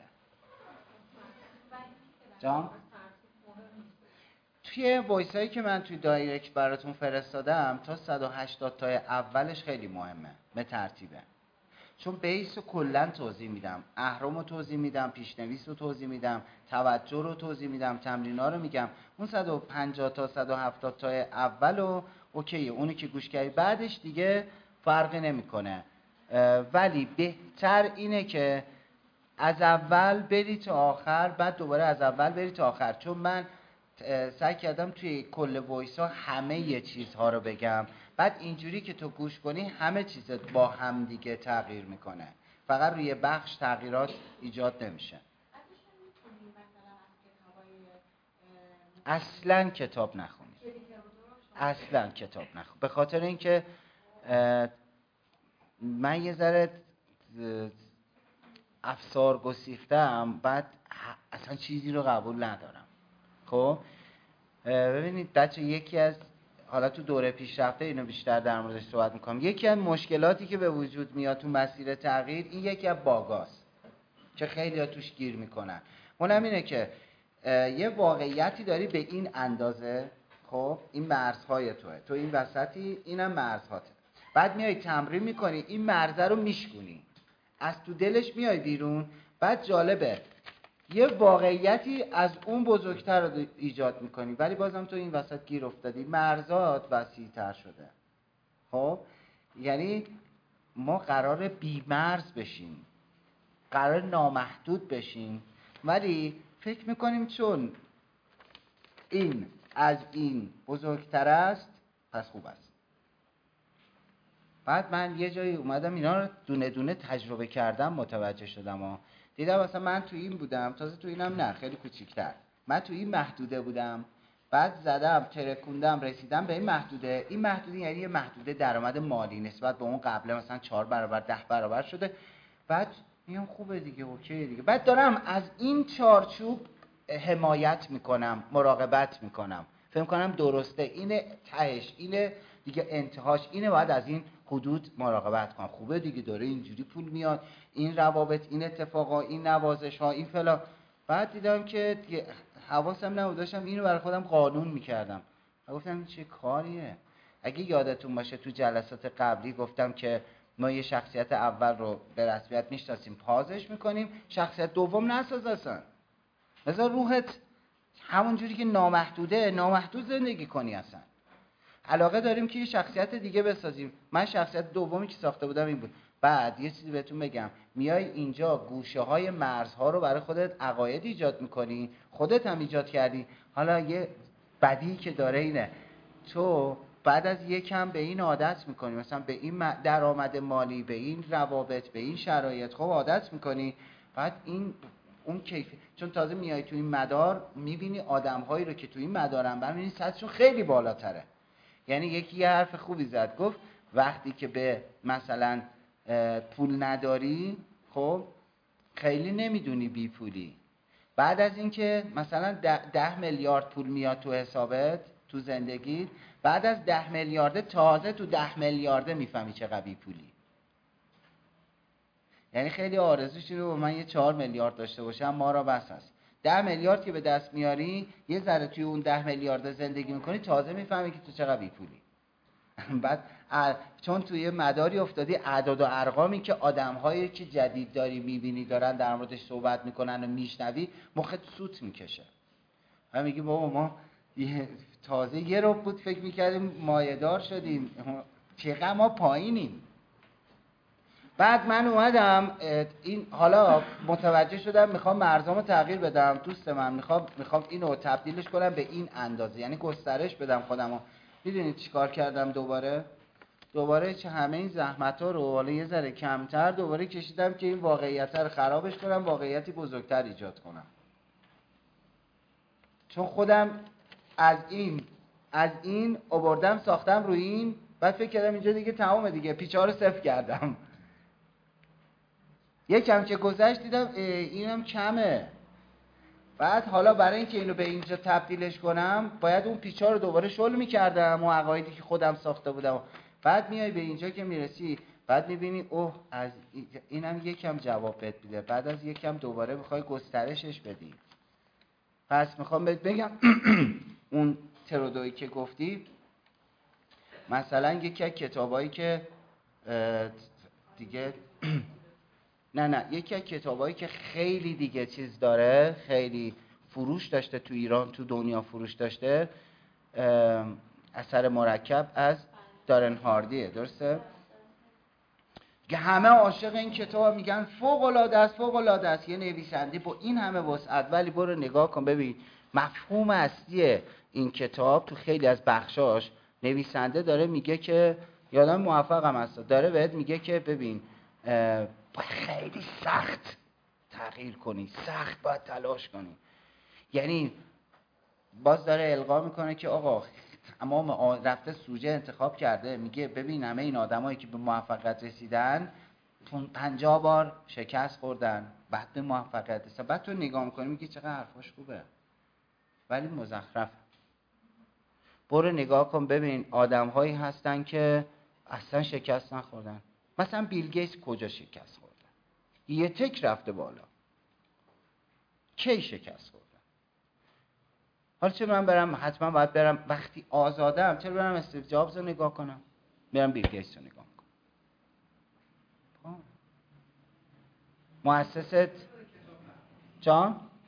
جان؟ توی وایسایی که من توی دایرکت براتون فرستادم تا صد و هشتاد تا اولش خیلی مهمه به ترتیبه، چون بیس رو کلن توضیح میدم، اهرم رو توضیح میدم، پیشنویس رو توضیح میدم، توجه رو توضیح میدم، تمرینا رو میگم. اون صد و پنجاه تا صد و هفتاد تا اول و اوکیه، اونی که گوش کردی بعدش دیگه فرقی نمیکنه. ولی بهتر اینه که از اول بری تا آخر، بعد دوباره از اول بری تا آخر، چون من سعی کردم توی کل وایسا همه یه چیزها رو بگم. بعد اینجوری که تو گوش کنی همه چیزت با هم دیگه تغییر میکنه، فقط روی بخش تغییرات ایجاد نمیشه. اصلا کتاب نخونی، اصلا کتاب نخونی، به خاطر اینکه من یه ذره افسار گسیختم، بعد اصلا چیزی رو قبول ندارم. خب ببینید بچه، یکی از حالا تو دوره پیشرفته اینو بیشتر در موردش صحبت میکنم، یکی از مشکلاتی که به وجود میاد تو مسیر تغییر، این یکی از باگاست که خیلی ها توش گیر میکنن. اونم اینه که یه واقعیتی داری به این اندازه، خب این مرزهای توه، تو این وسطی، اینم مرزهاته. بعد میای تمرین میکنی این مرزه رو میشکنی، از تو دلش میای بیرون. بعد جالبه یه واقعیتی از اون بزرگتر رو ایجاد میکنی، ولی بازم تو این وسط گیر افتادی. مرزات وسیع‌تر شده. خب یعنی ما قراره بی‌مرز بشیم، قرار نامحدود بشیم، ولی فکر میکنیم چون این از این بزرگتر است پس خوب است. بعد من یه جایی اومدم اینا رو دونه دونه تجربه کردم، متوجه شدم ها. دیدم مثلا من تو این بودم، تازه تو اینم نه، خیلی کوچیک‌تر. من تو این محدوده بودم، بعد زدم ترکوندم رسیدم به این محدوده. این محدوده یعنی یه محدوده درآمد مالی نسبت به اون قبله مثلا چهار برابر ده برابر شده. بعد میام خوبه دیگه، اوکی دیگه. بعد دارم از این چارچوب حمایت میکنم، مراقبت میکنم، فکر کنم درسته، اینه تهش، اینه دیگه انتهاش اینه، باید از این حدود مراقبت کنم. خوبه دیگه، داره اینجوری پول میاد، این روابط، این اتفاقا، این نوازش ها، این فلا. بعد دیدم که دیگه حواسم نبود، داشتم اینو برای خودم قانون میکردم. گفتم این چه کاریه؟ اگه یادتون باشه تو جلسات قبلی گفتم که ما یه شخصیت اول رو به رسمیت میشناسیم، پازش میکنیم، شخصیت دوم نساز اصلا. بذار روحت همون جوری که نامحدوده نامحدود زندگی کنی. اصلا علاقه داریم که یه شخصیت دیگه بسازیم. من شخصیت دومی که ساخته بودم این بود. بعد یه چیزی بهتون بگم، میای اینجا گوشه های مرزها رو برای خودت عقاید ایجاد میکنی، خودت هم ایجاد کردی. حالا یه بدی که داره اینه، تو بعد از یکم به این عادت میکنی، مثلا به این درآمد مالی، به این روابط، به این شرایط، خب عادت میکنی. بعد این اون کیف، چون تازه میای تو این مدار میبینی آدم‌هایی رو که تو این مدارن، بعد میبینی سطحشون خیلی بالاتره. یعنی یکی یه حرف خوبی زد، گفت وقتی که به مثلا پول نداری، خب خیلی نمیدونی بی پولی. بعد از اینکه مثلا ده, ده میلیارد پول میاد تو حسابت تو زندگی، بعد از ده میلیارد تازه تو ده میلیارد میفهمی چقدر بی پولی. یعنی خیلی آرزوش اینه من یه چهار میلیارد داشته باشم، ما را بس است. ده میلیارد که به دست میاری، یه ذره توی اون ده میلیارد زندگی میکنی، تازه میفهمی که تو چقدر بی پولی. بعد چون توی مداری افتادی، اعداد و ارقامی که آدم‌هایی که جدید داری میبینی دارن در موردش صحبت میکنن و میشنوی، مخت سوت میکشه و میگی بابا ما تازه یه رو بود فکر میکردیم مایه‌دار شدیم، چقدر ما پایینیم. بعد من اومدم این حالا متوجه شدم میخوام مرزامو تغییر بدم. دوست من میخوام میخوام اینو تبدیلش کنم به این اندازه، یعنی گسترش بدم خودمو. میدونید چیکار کردم؟ دوباره دوباره چه همه این زحمت‌ها رو حالا یه ذره کمتر دوباره کشیدم که این واقعیت رو خرابش کنم، واقعیتی بزرگتر ایجاد کنم. چون خودم از این از این آوردم ساختم روی این، بعد فکر کردم اینجا دیگه تمامه دیگه، پیچا رو صفر کردم. یکم که گذشت دیدم اینم کمه. بعد حالا برای اینکه اینو به اینجا تبدیلش کنم، باید اون پیچا رو دوباره شل می‌کردم و عقایدی که خودم ساخته بودم. بعد میای به اینجا که میرسی، بعد می‌بینی اوه از اینم یکم جواب بهت میده، بعد از یکم دوباره می‌خوای گسترشش بدی. پس میخوام بهت بگم اون ترودویی که گفتی، مثلا یکی از کتابایی که دیگه نه نه یکی از کتابایی که خیلی دیگه چیز داره، خیلی فروش داشته تو ایران، تو دنیا فروش داشته، اثر مرکب از دارن هاردیه، درسته؟ که همه عاشق این کتاب میگن فوق العاده است، فوق العاده است. یه نویسنده با این همه وسعت، ولی برو نگاه کن ببین مفهوم اصلی این کتاب تو خیلی از بخشاش نویسنده داره میگه که، یادم موفقم هست، داره بهت میگه که ببین خیلی سخت تغییر کنی، سخت باید تلاش کنی. یعنی باز داره القا میکنه که آقا تمام رفته سوژه انتخاب کرده، میگه ببین همه این آدمایی که به موفقیت رسیدن پنجاه بار شکست خوردن بعد به موفقیت رسیدن. بعد تو نگاه میکنی میگی چقدر حرفاش خوبه ولی مزخرف. برو نگاه کن ببین آدم‌هایی هستن که اصلا شکست نخوردن. مثلا بیل گیتس کجا شکست خوردن؟ یه تک رفته بالا. کی شکست خوردن؟ حالا چه من برم حتما باید برم وقتی آزادم چرا برم استیو جابز رو نگاه کنم؟ برم بیل گیتس رو نگاه کنم. مؤسست جان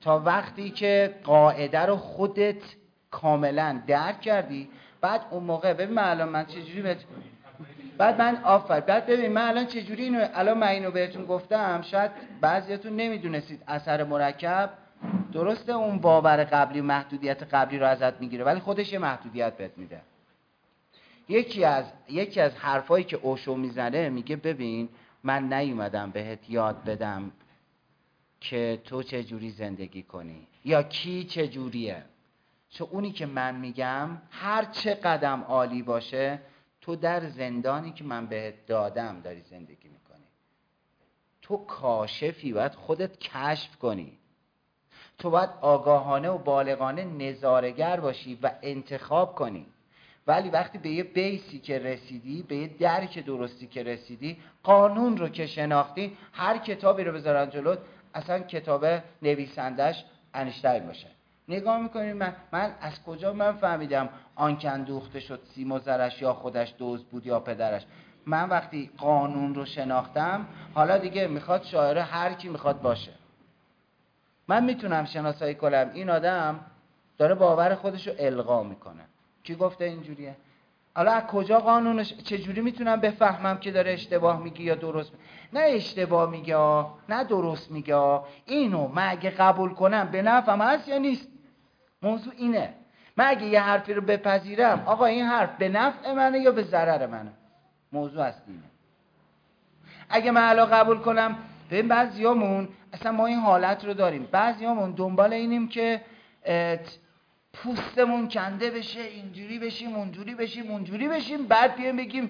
تا وقتی که قاعده رو خودت کاملا درک کردی. بعد اون موقع ببین من الان من چجوری بهت بعد من آفر بعد ببین من الان چجوری اینو الان من اینو بهتون گفتم، شاید بعضیاتون نمیدونستید اثر مرکب درسته اون باور قبلی محدودیت قبلی رو ازت میگیره ولی خودش یه محدودیت بهت میده. یکی از یکی از حرفایی که اوشو میزنه میگه ببین من نیومدم بهت یاد بدم که تو چه جوری زندگی کنی یا کی چه جوریه، چون اونی که من میگم هر چه قدم عالی باشه تو در زندانی که من بهت دادم داری زندگی میکنی. تو کاشفی، باید خودت کشف کنی. تو باید آگاهانه و بالغانه نظاره‌گر باشی و انتخاب کنی. ولی وقتی به یه بیسی که رسیدی، به یه درک درستی که رسیدی، قانون رو که شناختی، هر کتابی رو بذارن جلوت، اصلا کتاب نویسندش انیشتین باشه، نگاه میکنید من من از کجا من فهمیدم آنکه اندوخته شد سیم و زرش یا خودش دزد بود یا پدرش. من وقتی قانون رو شناختم، حالا دیگه میخواد شاعر هر کی میخواد باشه، من میتونم شناسایی کنم این آدم داره باور خودش رو القا میکنه. کی گفته اینجوریه؟ حالا از کجا قانونش، چجوری میتونم بفهمم که داره اشتباه میگه یا درست میگه؟ نه اشتباه میگه نه درست میگه، اینو من اگه قبول کنم به نفعم هست یا نیست. موضوع اینه، من اگه یه حرفی رو بپذیرم آقا این حرف به نفع منه یا به ضرر منه، موضوع است اینه. اگه من الان قبول کنم، ببین بعضیامون اصلا ما این حالت رو داریم، بعضیامون دنبال اینیم که پوستمون کنده بشه، اینجوری بشیم اونجوری بشیم اونجوری بشیم، بعد بیایم بگیم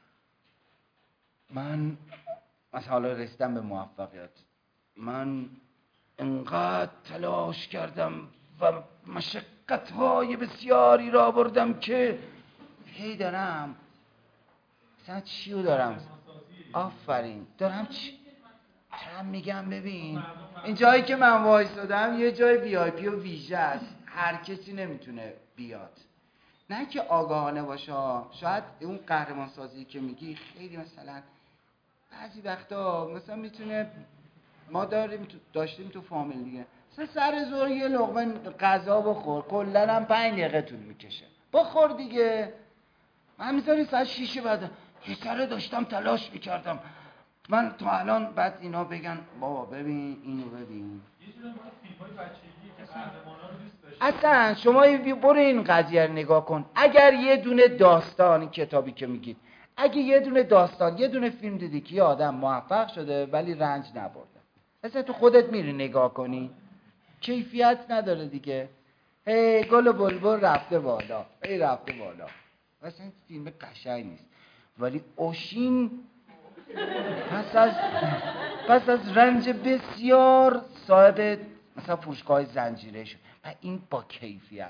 من مثلا حالا رسیدم به موفقیت، من انقدر تلاش کردم و مشقت‌های بسیاری را بردم که هی دارم مثلا چیو دارم آفرین دارم چی دارم میگم ببین این جایی که من وایسادم یه جای وی آی پی و ویژه است، هر کسی نمیتونه بیاد. نه که آگاهانه باشه، شاید اون قهرمان سازی که میگی خیلی مثلا بعضی وقتا مثلا میتونه، ما داریم تو داشتیم تو فامیل دیگه، مثلا سر ظهر یه لقمه غذا بخور، کلا هم پنج دقیقه طول میکشه، بخور دیگه. من میذاری ساعت شیش بعد یه سره داشتم تلاش میکردم من تا الان، بعد اینا بگن بابا ببین اینو ببین. یه جوری ما فیلم‌های بچگی که قهرمانا رو دوست داشتیم. اصلا شما برو این قضیه رو نگاه کن، اگر یه دونه داستان، این کتابی که میگید، اگه یه دونه داستان، یه دونه فیلم دیدی که یه آدم موفق شده ولی رنج نبرده، اصلا تو خودت میری نگاه کنی کیفیت نداره دیگه. هی گل و بلبل رفته بالا، هی رفته بالا، اصلا فیلم قشنگ نیست. ولی اوشین پس از پس از رنج بسیار صاحب مثلا فروشگاه زنجیره شد و این با کیفیت.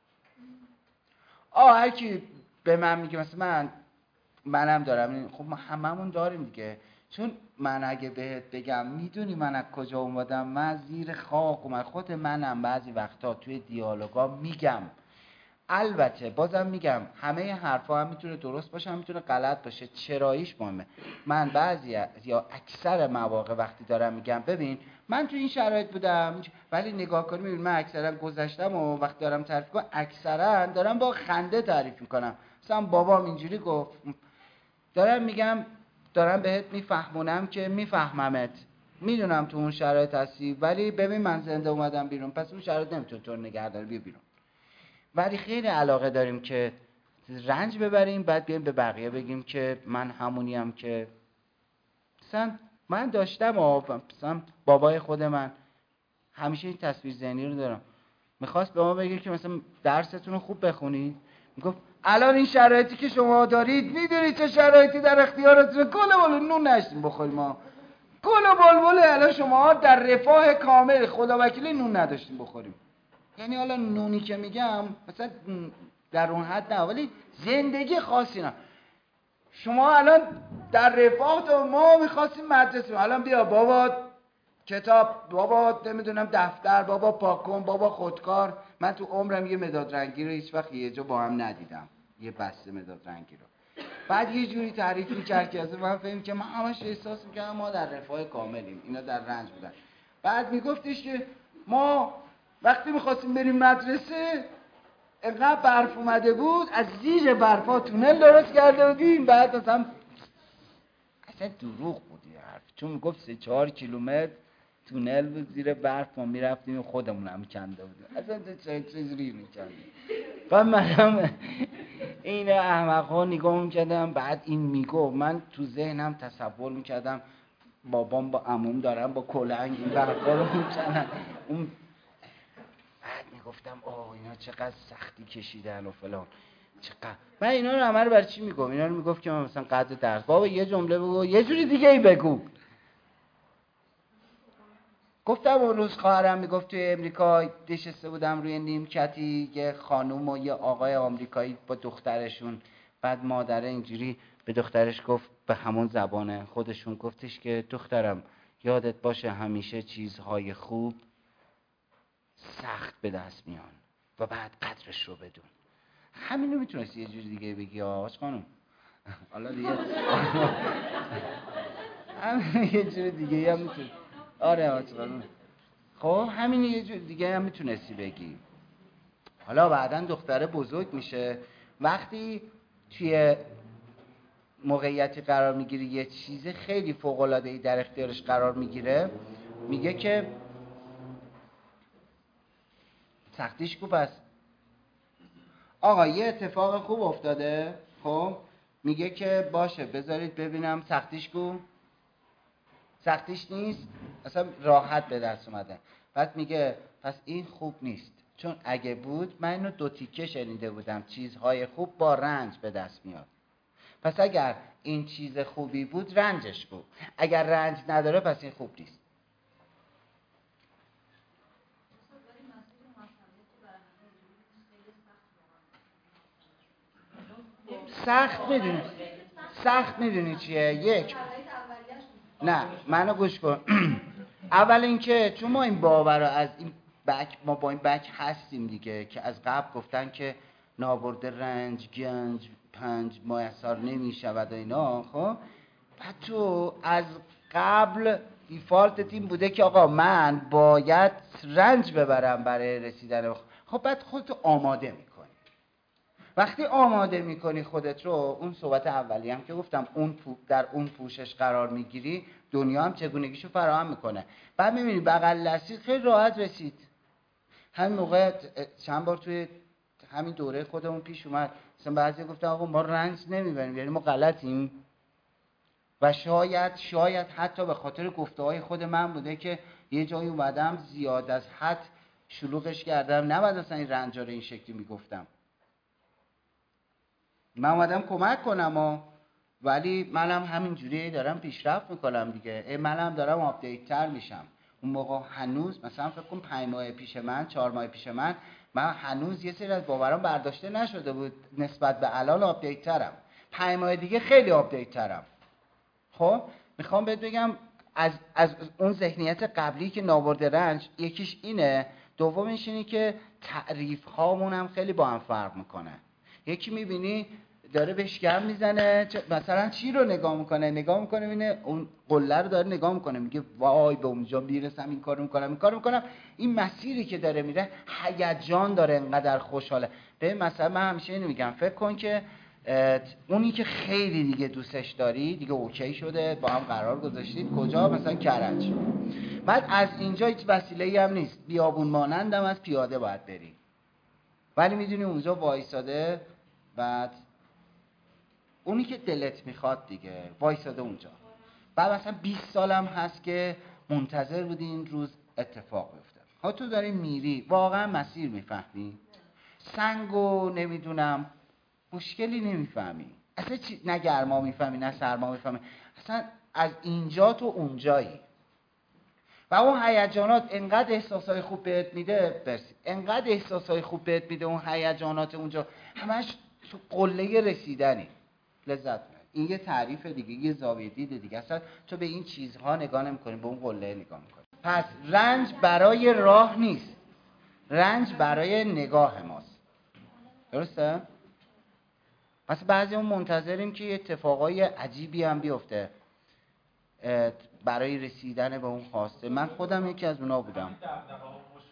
آه هر کی به من میگه مثلا من منم دارم، خب ما هممون داریم دیگه، چون من اگه بهت بگم میدونی من از کجا اومدم، من زیر خاک اومدم، خود منم بعضی وقتا توی دیالوگا میگم. البته بازم میگم همه حرفا هم میتونه درست باشه هم میتونه غلط باشه، چراییش مهمه. من بعضی یا اکثر مواقع وقتی دارم میگم ببین من تو این شرایط بودم، ولی نگاه کنی میبینی من اکثرا گذشتم و وقتی دارم تعریف کنم اکثرا دارم با خنده تعریف میکنم، مثلا بابام اینجوری گفت، دارم میگم دارم بهت میفهمونم که میفهممت، میدونم تو اون شرایط هستی ولی ببین من زنده اومدم بیرون، پس اون شرایط نمیتونه تو رو نگه داره، بیا بیرون. ولی خیلی علاقه داریم که رنج ببریم بعد بیایم به بقیه بگیم که من همونیم که مثلا من داشتم. مثلا بابای خود من همیشه این تصویر ذهنی رو دارم، میخواست به ما بگه که مثلا درستون رو خوب بخونید، میگفت الان این شرایطی که شما دارید میدونید چه شرایطی در اختیارتونه، گل و بلبل نون نشتیم بخوریم، ما گل و بلبل الان شما در رفاه کامل خدا وکیلی نون نداشتیم بخوریم. یعنی حالا نونی که میگم مثلا در اون حد نه، ولی زندگی خاصی نه. شما الان در رفاه تو ما میخواستیم مدرسه، الان بیا بابا کتاب، بابا نمیدونم دفتر، بابا پاکن، بابا خودکار. من تو عمرم یه مداد رنگی رو هیچ وقت یه جا با هم ندیدم، یه بسته مداد رنگی رو. بعد یه جوری تعریف میکرد که از من فهمیدم که من همش احساس میکردم ما در رفاه کاملیم، اینا در رنج بودن. بعد میگفتش که ما وقتی میخواستیم بریم مدرسه انقدر برف اومده بود، از زیر برفا تونل درست کرده بودیم، بعد اصلا اصلا دروغ بود این حرف، چون میگفت سه چهار کیلومتر تونل بود زیر برف، ما میرفتیم خودمون هم کنده بودیم، اصلا چه چیزی میکردیم. و منم این احمقا نگاه میکردم، بعد این میگو من تو ذهنم تصور میکردم بابام با عموم دارم با کلنگ این برفا رو میکنن، اون بعد میگفتم آه اینا چقدر سختی کشیدن و فلان چقدر. من اینا رو همه رو برای چی میگم؟ اینا رو میگفت که من مثلا قدر درس، بابا یه جمله بگو یه جوری دیگه ای بگو. گفتم اون روز خواهرم میگفت توی امریکا نشسته بودم روی نیمکتی، یه خانوم و یه آقای آمریکایی با دخترشون، بعد مادره اینجوری به دخترش گفت به همون زبان خودشون، گفتش که دخترم یادت باشه همیشه چیزهای خوب سخت به دست میان و بعد قدرش رو بدون. همینو میتونستی یه جوری دیگه بگی آج خانم، حالا دیگه همین یه جوری دیگه هم میتونی. آره آج خانم، خب همین یه جوری دیگه هم میتونستی بگی. حالا بعدن دختره بزرگ میشه، وقتی توی موقعیتی قرار میگیری یه چیز خیلی فوق‌العاده‌ای در اختیارش قرار میگیره، میگه که سختیش خوب است. آقا یه اتفاق خوب افتاده، خب میگه که باشه بذارید ببینم سختیش کو، سختیش نیست، اصلا راحت به دست اومده. بعد میگه پس این خوب نیست، چون اگه بود من اینو دو تیکه شنیده بودم، چیزهای خوب با رنج به دست میاد. پس اگر این چیز خوبی بود رنجش بود، اگر رنج نداره پس این خوب نیست. سخت میدونی سخت میدونی چیه؟ یک نه منو گوش کن. اول اینکه چون ما این باور رو از این بک، ما با این بک هستیم دیگه، که از قبل گفتن که نابرده رنج گنج پنج میسر نمی شود و اینا. خب بعد تو از قبل دیفالت این بوده که آقا من باید رنج ببرم برای رسیدن. خب بعد خودتو آماده میکنی. وقتی آماده میکنی خودت رو، اون صحبت اولی هم که گفتم، اون در اون پوشش قرار میگیری، دنیا هم چگونگیشو فراهم میکنه. بعد میبینی بغل لسی خیلی راحت رسید. همین موقع چند بار توی همین دوره خودمون پیش اومد، مثلا بعضی گفتن آقا ما رنج نمیبریم، یعنی ما غلطیم. و شاید شاید حتی به خاطر گفته‌های خود من بوده که یه جایی اومدم زیاد از حد شلوغش کردم، نباید اصلا این رنجا رو این شکلی میگفتم. من اومدم کمک کنم و ولی منم همین جوری دارم پیشرفت میکنم دیگه، منم دارم آپدیت تر میشم. اون موقع هنوز مثلا فکر کنم پنج ماه پیش من، چهار ماه پیش من، من هنوز یه سری از باورام برداشته نشده بود، نسبت به الان آپدیت ترم. پنج ماه دیگه خیلی آپدیت ترم. خب میخوام بهت بگم از از اون ذهنیت قبلی که نابرده رنج، یکیش اینه، دومش اینه که تعریف هامون هم خیلی با هم فرق میکنه. یکی میبینی داره بهش گرم میزنه، مثلا چی رو نگاه میکنه؟ نگاه میکنه ببینه اون قله رو داره نگاه میکنه، میگه وای به اونجا میرسم، این کارو میکنم این کارو میکنم. این مسیری که داره میره هیجان داره، انقدر خوشحاله. به مثلا من همیشه اینو میگم، فکر کن که اونی که خیلی دیگه دوستش داری دیگه اوکی شده، با هم قرار گذاشتید کجا؟ مثلا کرج. بعد از اینجا هیچ وسیله‌ای هم نیست، بیابون مانندم از پیاده باید بری، ولی میدونی اونجا وایساده. بعد اونی که دلت میخواد دیگه وایساده اونجا. بعد مثلا بیست سالم هست که منتظر بودی این روز اتفاق بیفته. ها تو داری میری، واقعا مسیر میفهمی؟ سنگو نمیدونم مشکلی نمیفهمی اصلا، چی نه گرما میفهمی نه سرما میفهمی، اصلا از اینجا تو اونجایی. و اون هیجانات انقدر احساسای خوب بهت میده، برسی انقدر احساسای خوب بهت میده اون هیجانات اونجا، همش تو قله رسیدنی، لذت میبری. این یه تعریف دیگه، یه زاویه دید دیگه. اصلا تو به این چیزها نگاه نمی‌کنی، به اون قله نگاه می‌کنی. پس رنج برای راه نیست، رنج برای نگاه ماست. درسته؟ پس بعضی هم منتظریم که اتفاقای عجیبی هم بیفته برای رسیدن به اون خواسته. من خودم یکی از اونا بودم.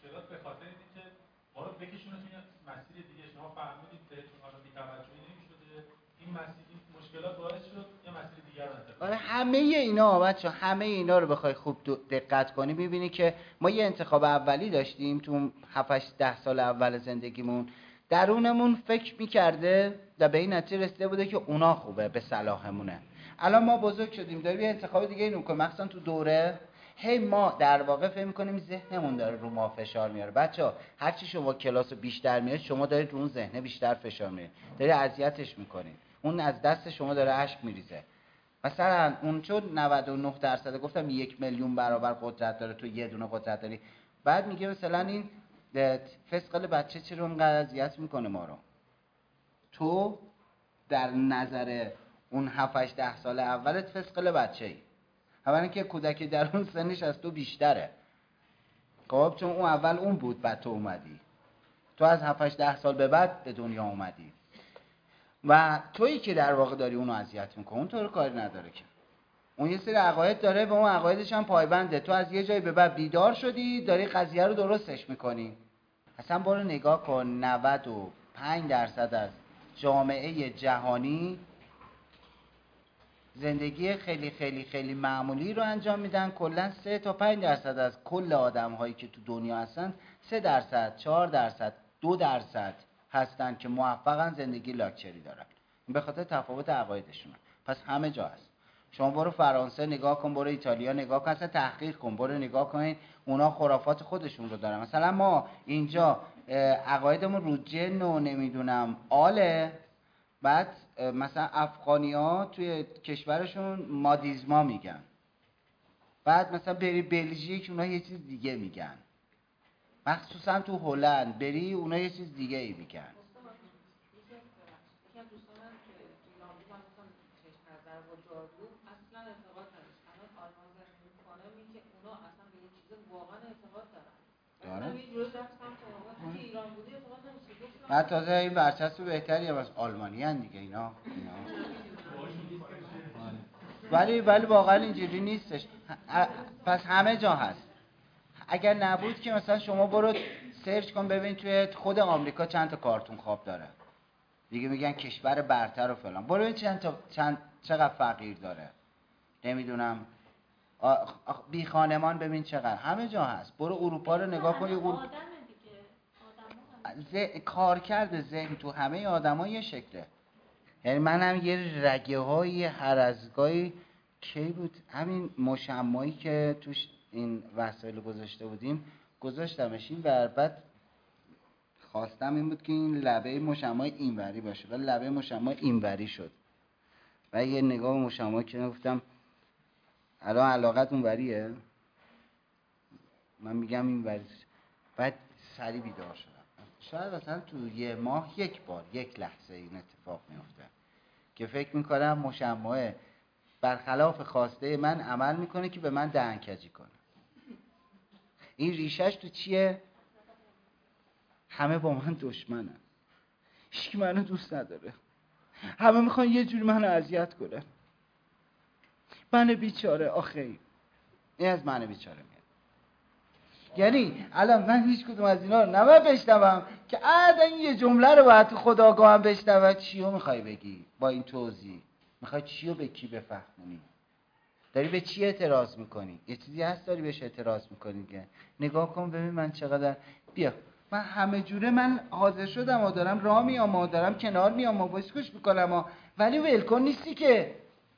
بکشونه توی مسیر دیگه. شما فهمیدید بهتون حالا بی‌توجهی نمی‌شده، این مسیر این مشکلات باعث شد یه مسیر دیگر رو انتخاب. آره همه اینا بچه‌ها، همه اینا رو بخوای خوب دقت کنی می‌بینی که ما یه انتخاب اولی داشتیم تو هفت هشت ده سال اول زندگیمون، درونمون فکر می‌کرده و به این نتیجه رسیده بوده که اونا خوبه، به صلاحمونه. الان ما بزرگ شدیم داریم یه انتخاب دیگه اینو کنیم، مثلا تو دوره هی ما در واقع فکر می‌کنیم ذهنمون داره رو ما فشار میاره. بچه‌ها هر چی شما کلاسو بیشتر میاد شما دارید رو اون ذهن بیشتر فشار میارید، دارید اذیتش می‌کنید، اون از دست شما داره اشک میریزه. مثلا اون چون نود و نه درصد گفتم یک میلیون برابر قدرت داره، تو یه دونه قدرت داری. بعد میگه مثلا این فسقل بچه چرا اینقدر اذیت میکنه ما رو؟ تو در نظر اون هفت هشت ده سال اولت فسقل بچه‌ای، اولا که کودکی در اون سنش از تو بیشتره. خب چون اون اول اون بود بعد تو اومدی، تو از هفت هشت ده سال به بعد به دنیا اومدی و تویی که در واقع داری اونو اذیت میکنه. اون تو رو کاری نداره که، اون یه سری عقاید داره و اون عقایدش هم پایبنده. تو از یه جایی به بعد بیدار شدی داری قضیه رو درستش میکنی. اصلا برو نگاه کن، نود و پنج درصد از جامعه جهانی زندگی خیلی خیلی خیلی معمولی رو انجام میدن. کلا سه تا پنج درصد از کل آدم هایی که تو دنیا هستن، سه درصد، چهار درصد، دو درصد هستن که موفقن زندگی لاکچری دارن. این به خاطر تفاوت عقایدشونه. پس همه جا هست. شما برو فرانسه نگاه کن، برو ایتالیا نگاه کن، اصلا تحقیق کن، برو نگاه کن اونا خرافات خودشون رو دارن. مثلا ما اینجا عقایدمون رو جن و نمیدونم آله، بعد مثلا افغانی ها توی کشورشون مادیزما میگن، بعد مثلا بری بلژیک اونا یه چیز دیگه میگن، مخصوصا تو هلند بری اونا یه چیز دیگه ای میگن. بعد تازه این برچسب بهتری هم از آلمانی هن دیگه اینا, اینا. ولی ولی واقعا اینجوری نیستش. پس همه جا هست. اگر نبود که مثلا شما برو سرچ کن ببین توی خود آمریکا چند تا کارتون خواب داره دیگه، میگن کشور برتر و فلان. برو ببین چند تا چند چقدر فقیر داره، نمیدونم بی خانمان ببین چقدر. همه جا هست. برو اروپا رو نگاه کن، اروپا کار کرده ذهن تو همه آدم‌ها یه شکله. یعنی من هم یه رگه های هر از گاهی کی بود همین مشمایی که توش این وسایل گذاشته بودیم گذاشتمش این ور، بعد خواستم این بود که این لبه مشمای اینوری باشه ولی لبه مشمای اینوری شد و یه نگاه به مشمای که گفتم الان علاقت اونوریه، من میگم اینوری. بعد سری بیدار شدم. شاید مثلا تو یه ماه یک بار یک لحظه این اتفاق میفته که فکر میکنم مشمعه برخلاف خواسته من عمل میکنه که به من دهنکجی کنه. این ریشش تو چیه؟ همه با من دشمنن، هیچکی منو دوست نداره، همه میخوان یه جوری منو اذیت کنن. من بیچاره آخه این از من بیچاره میاد. یعنی الان من هیچ کدوم از اینا رو نباید بشنوم که عاده این یه جمله رو باید تو خودآگاهم بشنوم. چیو میخوای بگی با این توضیح؟ میخوای چیو به کی بفهمونی؟ داری به چی اعتراض میکنی؟ یه چیزی هست داری بهش اعتراض میکنی که نگاه کن ببین من چقدر بیا من همه جوره من حاضر شدم و دارم راه میام و دارم کنار میام و واسه گوش میکنم و ولی ولکن نیستی که.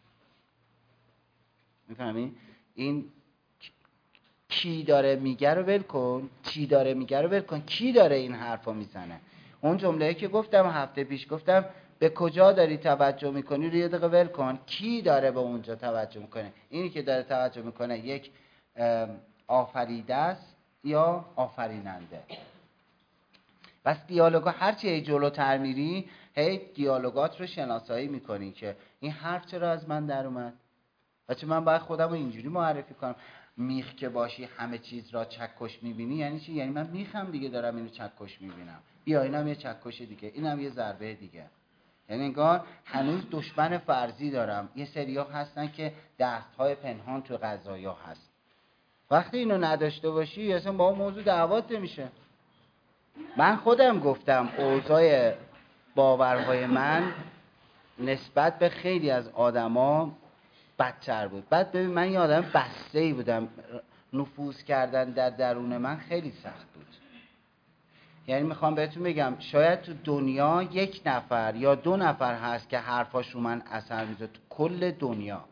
میفهمی؟ این کی داره میگه رو ول کن، چی داره میگه رو ول کن، کی داره این حرفا میزنه. اون جمله‌ای که گفتم هفته پیش گفتم به کجا داری توجه میکنی رو یه دقیقه ول کن، کی داره به اونجا توجه میکنه. اینی که داره توجه میکنه یک آفریده است یا آفریننده. بس دیالوگا هرچی هی جلوتر میری هی دیالوگات رو شناسایی میکنی که این حرف چرا از من در اومد. بچه من باید خودم رو اینجوری معرفی کنم. میخ که باشی همه چیز را چکش میبینی یعنی چی؟ یعنی من میخم دیگه دارم اینو چکش میبینم. بیا اینم یه چکش دیگه، اینم یه ضربه دیگه. یعنی انگار هنوز دشمن فرضی دارم. یه سریا هستن که دستهای پنهان تو قضایا هست. وقتی اینو نداشته باشی اصلا با اون موضوع دعوات نمیشه. من خودم گفتم اوضاع باورهای من نسبت به خیلی از آدما بدتر بود. بعد ببین من یه آدم بسته‌ای بودم، نفوذ کردن در درون من خیلی سخت بود. یعنی میخوام بهتون بگم شاید تو دنیا یک نفر یا دو نفر هست که حرفاش رو من اثر میذاره تو کل دنیا.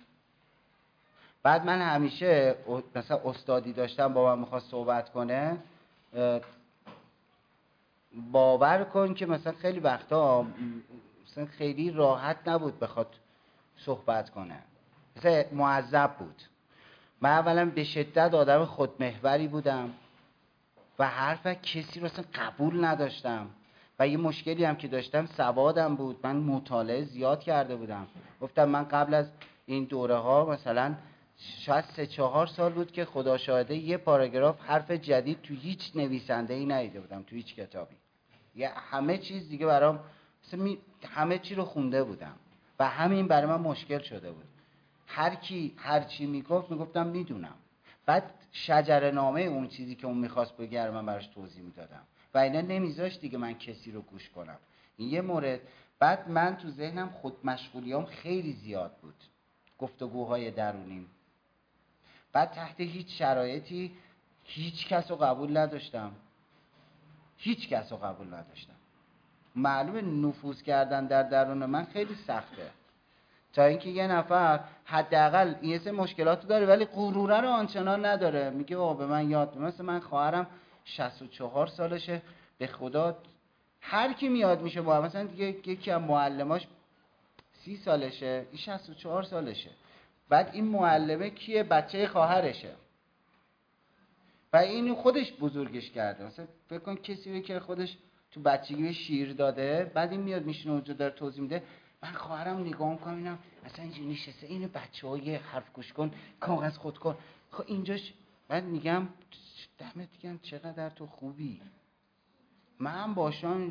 بعد من همیشه مثلا استادی داشتم با من میخواست صحبت کنه، باور کن که مثلا خیلی وقتا مثلا خیلی راحت نبود بخواد صحبت کنه، مثلا معذب بود. من اولا به شدت آدم خودمحوری بودم و حرف کسی رو اصلا قبول نداشتم و یه مشکلی هم که داشتم سوادم بود. من مطالعه زیاد کرده بودم. گفتم من قبل از این دوره ها مثلا شاید سه چهار سال بود که خدا شاهده یه پاراگراف حرف جدید تو هیچ نویسنده ای ندیده بودم، تو هیچ کتابی. یه همه چیز دیگه برام می... همه چی رو خونده بودم و همین برای من مشکل شده بود. هر کی هر چی میگفت میگفتم میدونم. بعد شجره نامه اون چیزی که اون میخواست بگه من براش توضیح میدادم و اینا نمیذاشت دیگه من کسی رو گوش کنم. این یه مورد. بعد من تو ذهنم خود مشغولیام خیلی زیاد بود، گفتگوهای درونیم. بعد تحت هیچ شرایطی هیچ کس رو قبول نداشتم، هیچ کس رو قبول نداشتم. معلومه نفوذ کردن در درون من خیلی سخته، تا اینکه یه نفر حداقل این سه مشکلاتو داره ولی غروره رو آنچنان نداره، میگه بابا به من یاد بده. مثلا من خواهرم شصت و چهار سالشه، به خدا هر کی میاد میشه با مثلا دیگه یکی از معلماش سی سالشه، این شصت و چهار سالشه. بعد این معلمه کیه؟ بچه خواهرشه و این خودش بزرگش کرده. مثلا فکر کن کسی که خودش تو بچگی شیر داده، بعد این میاد میشینه اونجا داره توضیح میده. من خواهرم نگاه میکنم اینم اصلا اینجوری نشسته، اینو بچه‌های حرف گوش کن، کاغذ خود کن. خب اینجاش بعد میگم دمت گرم چقدر تو خوبی. من باشم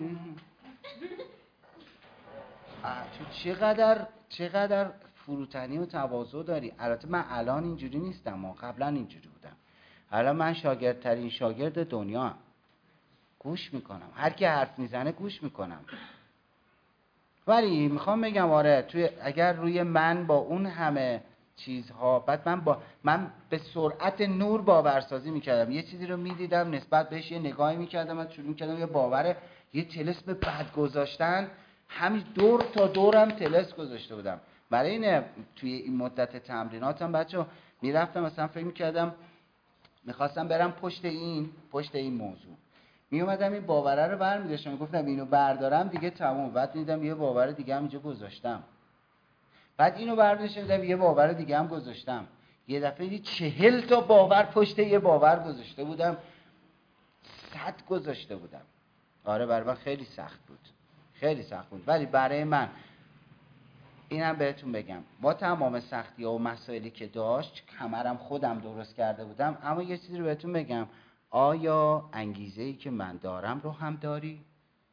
تو چقدر چقدر فروتنی و تواضع داری. البته من الان اینجوری نیستم، و قبلا اینجوری بودم. الان من شاگردترین شاگرد دنیا هم. گوش میکنم، هر کی حرف میزنه گوش میکنم. ولی میخوام بگم آره توی اگر روی من با اون همه چیزها، بعد من با من به سرعت نور باورسازی میکردم. یه چیزی رو میدیدم نسبت بهش یه نگاهی میکردم و شروع میکردم یه باور یه طلسم بد گذاشتن، همین دور تا دورم طلسم گذاشته بودم. برای اینه توی این مدت تمریناتم بچه‌ها میرفتم مثلا فکر میکردم میخواستم برم پشت این پشت این موضوع، می اومدم این باوره رو برمی‌داشتم، گفتم اینو بردارم دیگه تموم. بعد دیدم یه باور دیگه هم اینجا گذاشتم، بعد اینو برداشتم دیدم یه باور دیگه هم گذاشتم. یه دفعه دید چهل تا باور پشت یه باور گذاشته بودم، صد گذاشته بودم. آره برای من خیلی سخت بود، خیلی سخت بود. ولی برای من اینم بهتون بگم با تمام سختی‌ها و مسائلی که داشت، کمرم خودم درست کرده بودم. اما یه چیزی رو بهتون بگم، آیا انگیزه‌ای که من دارم رو هم داری؟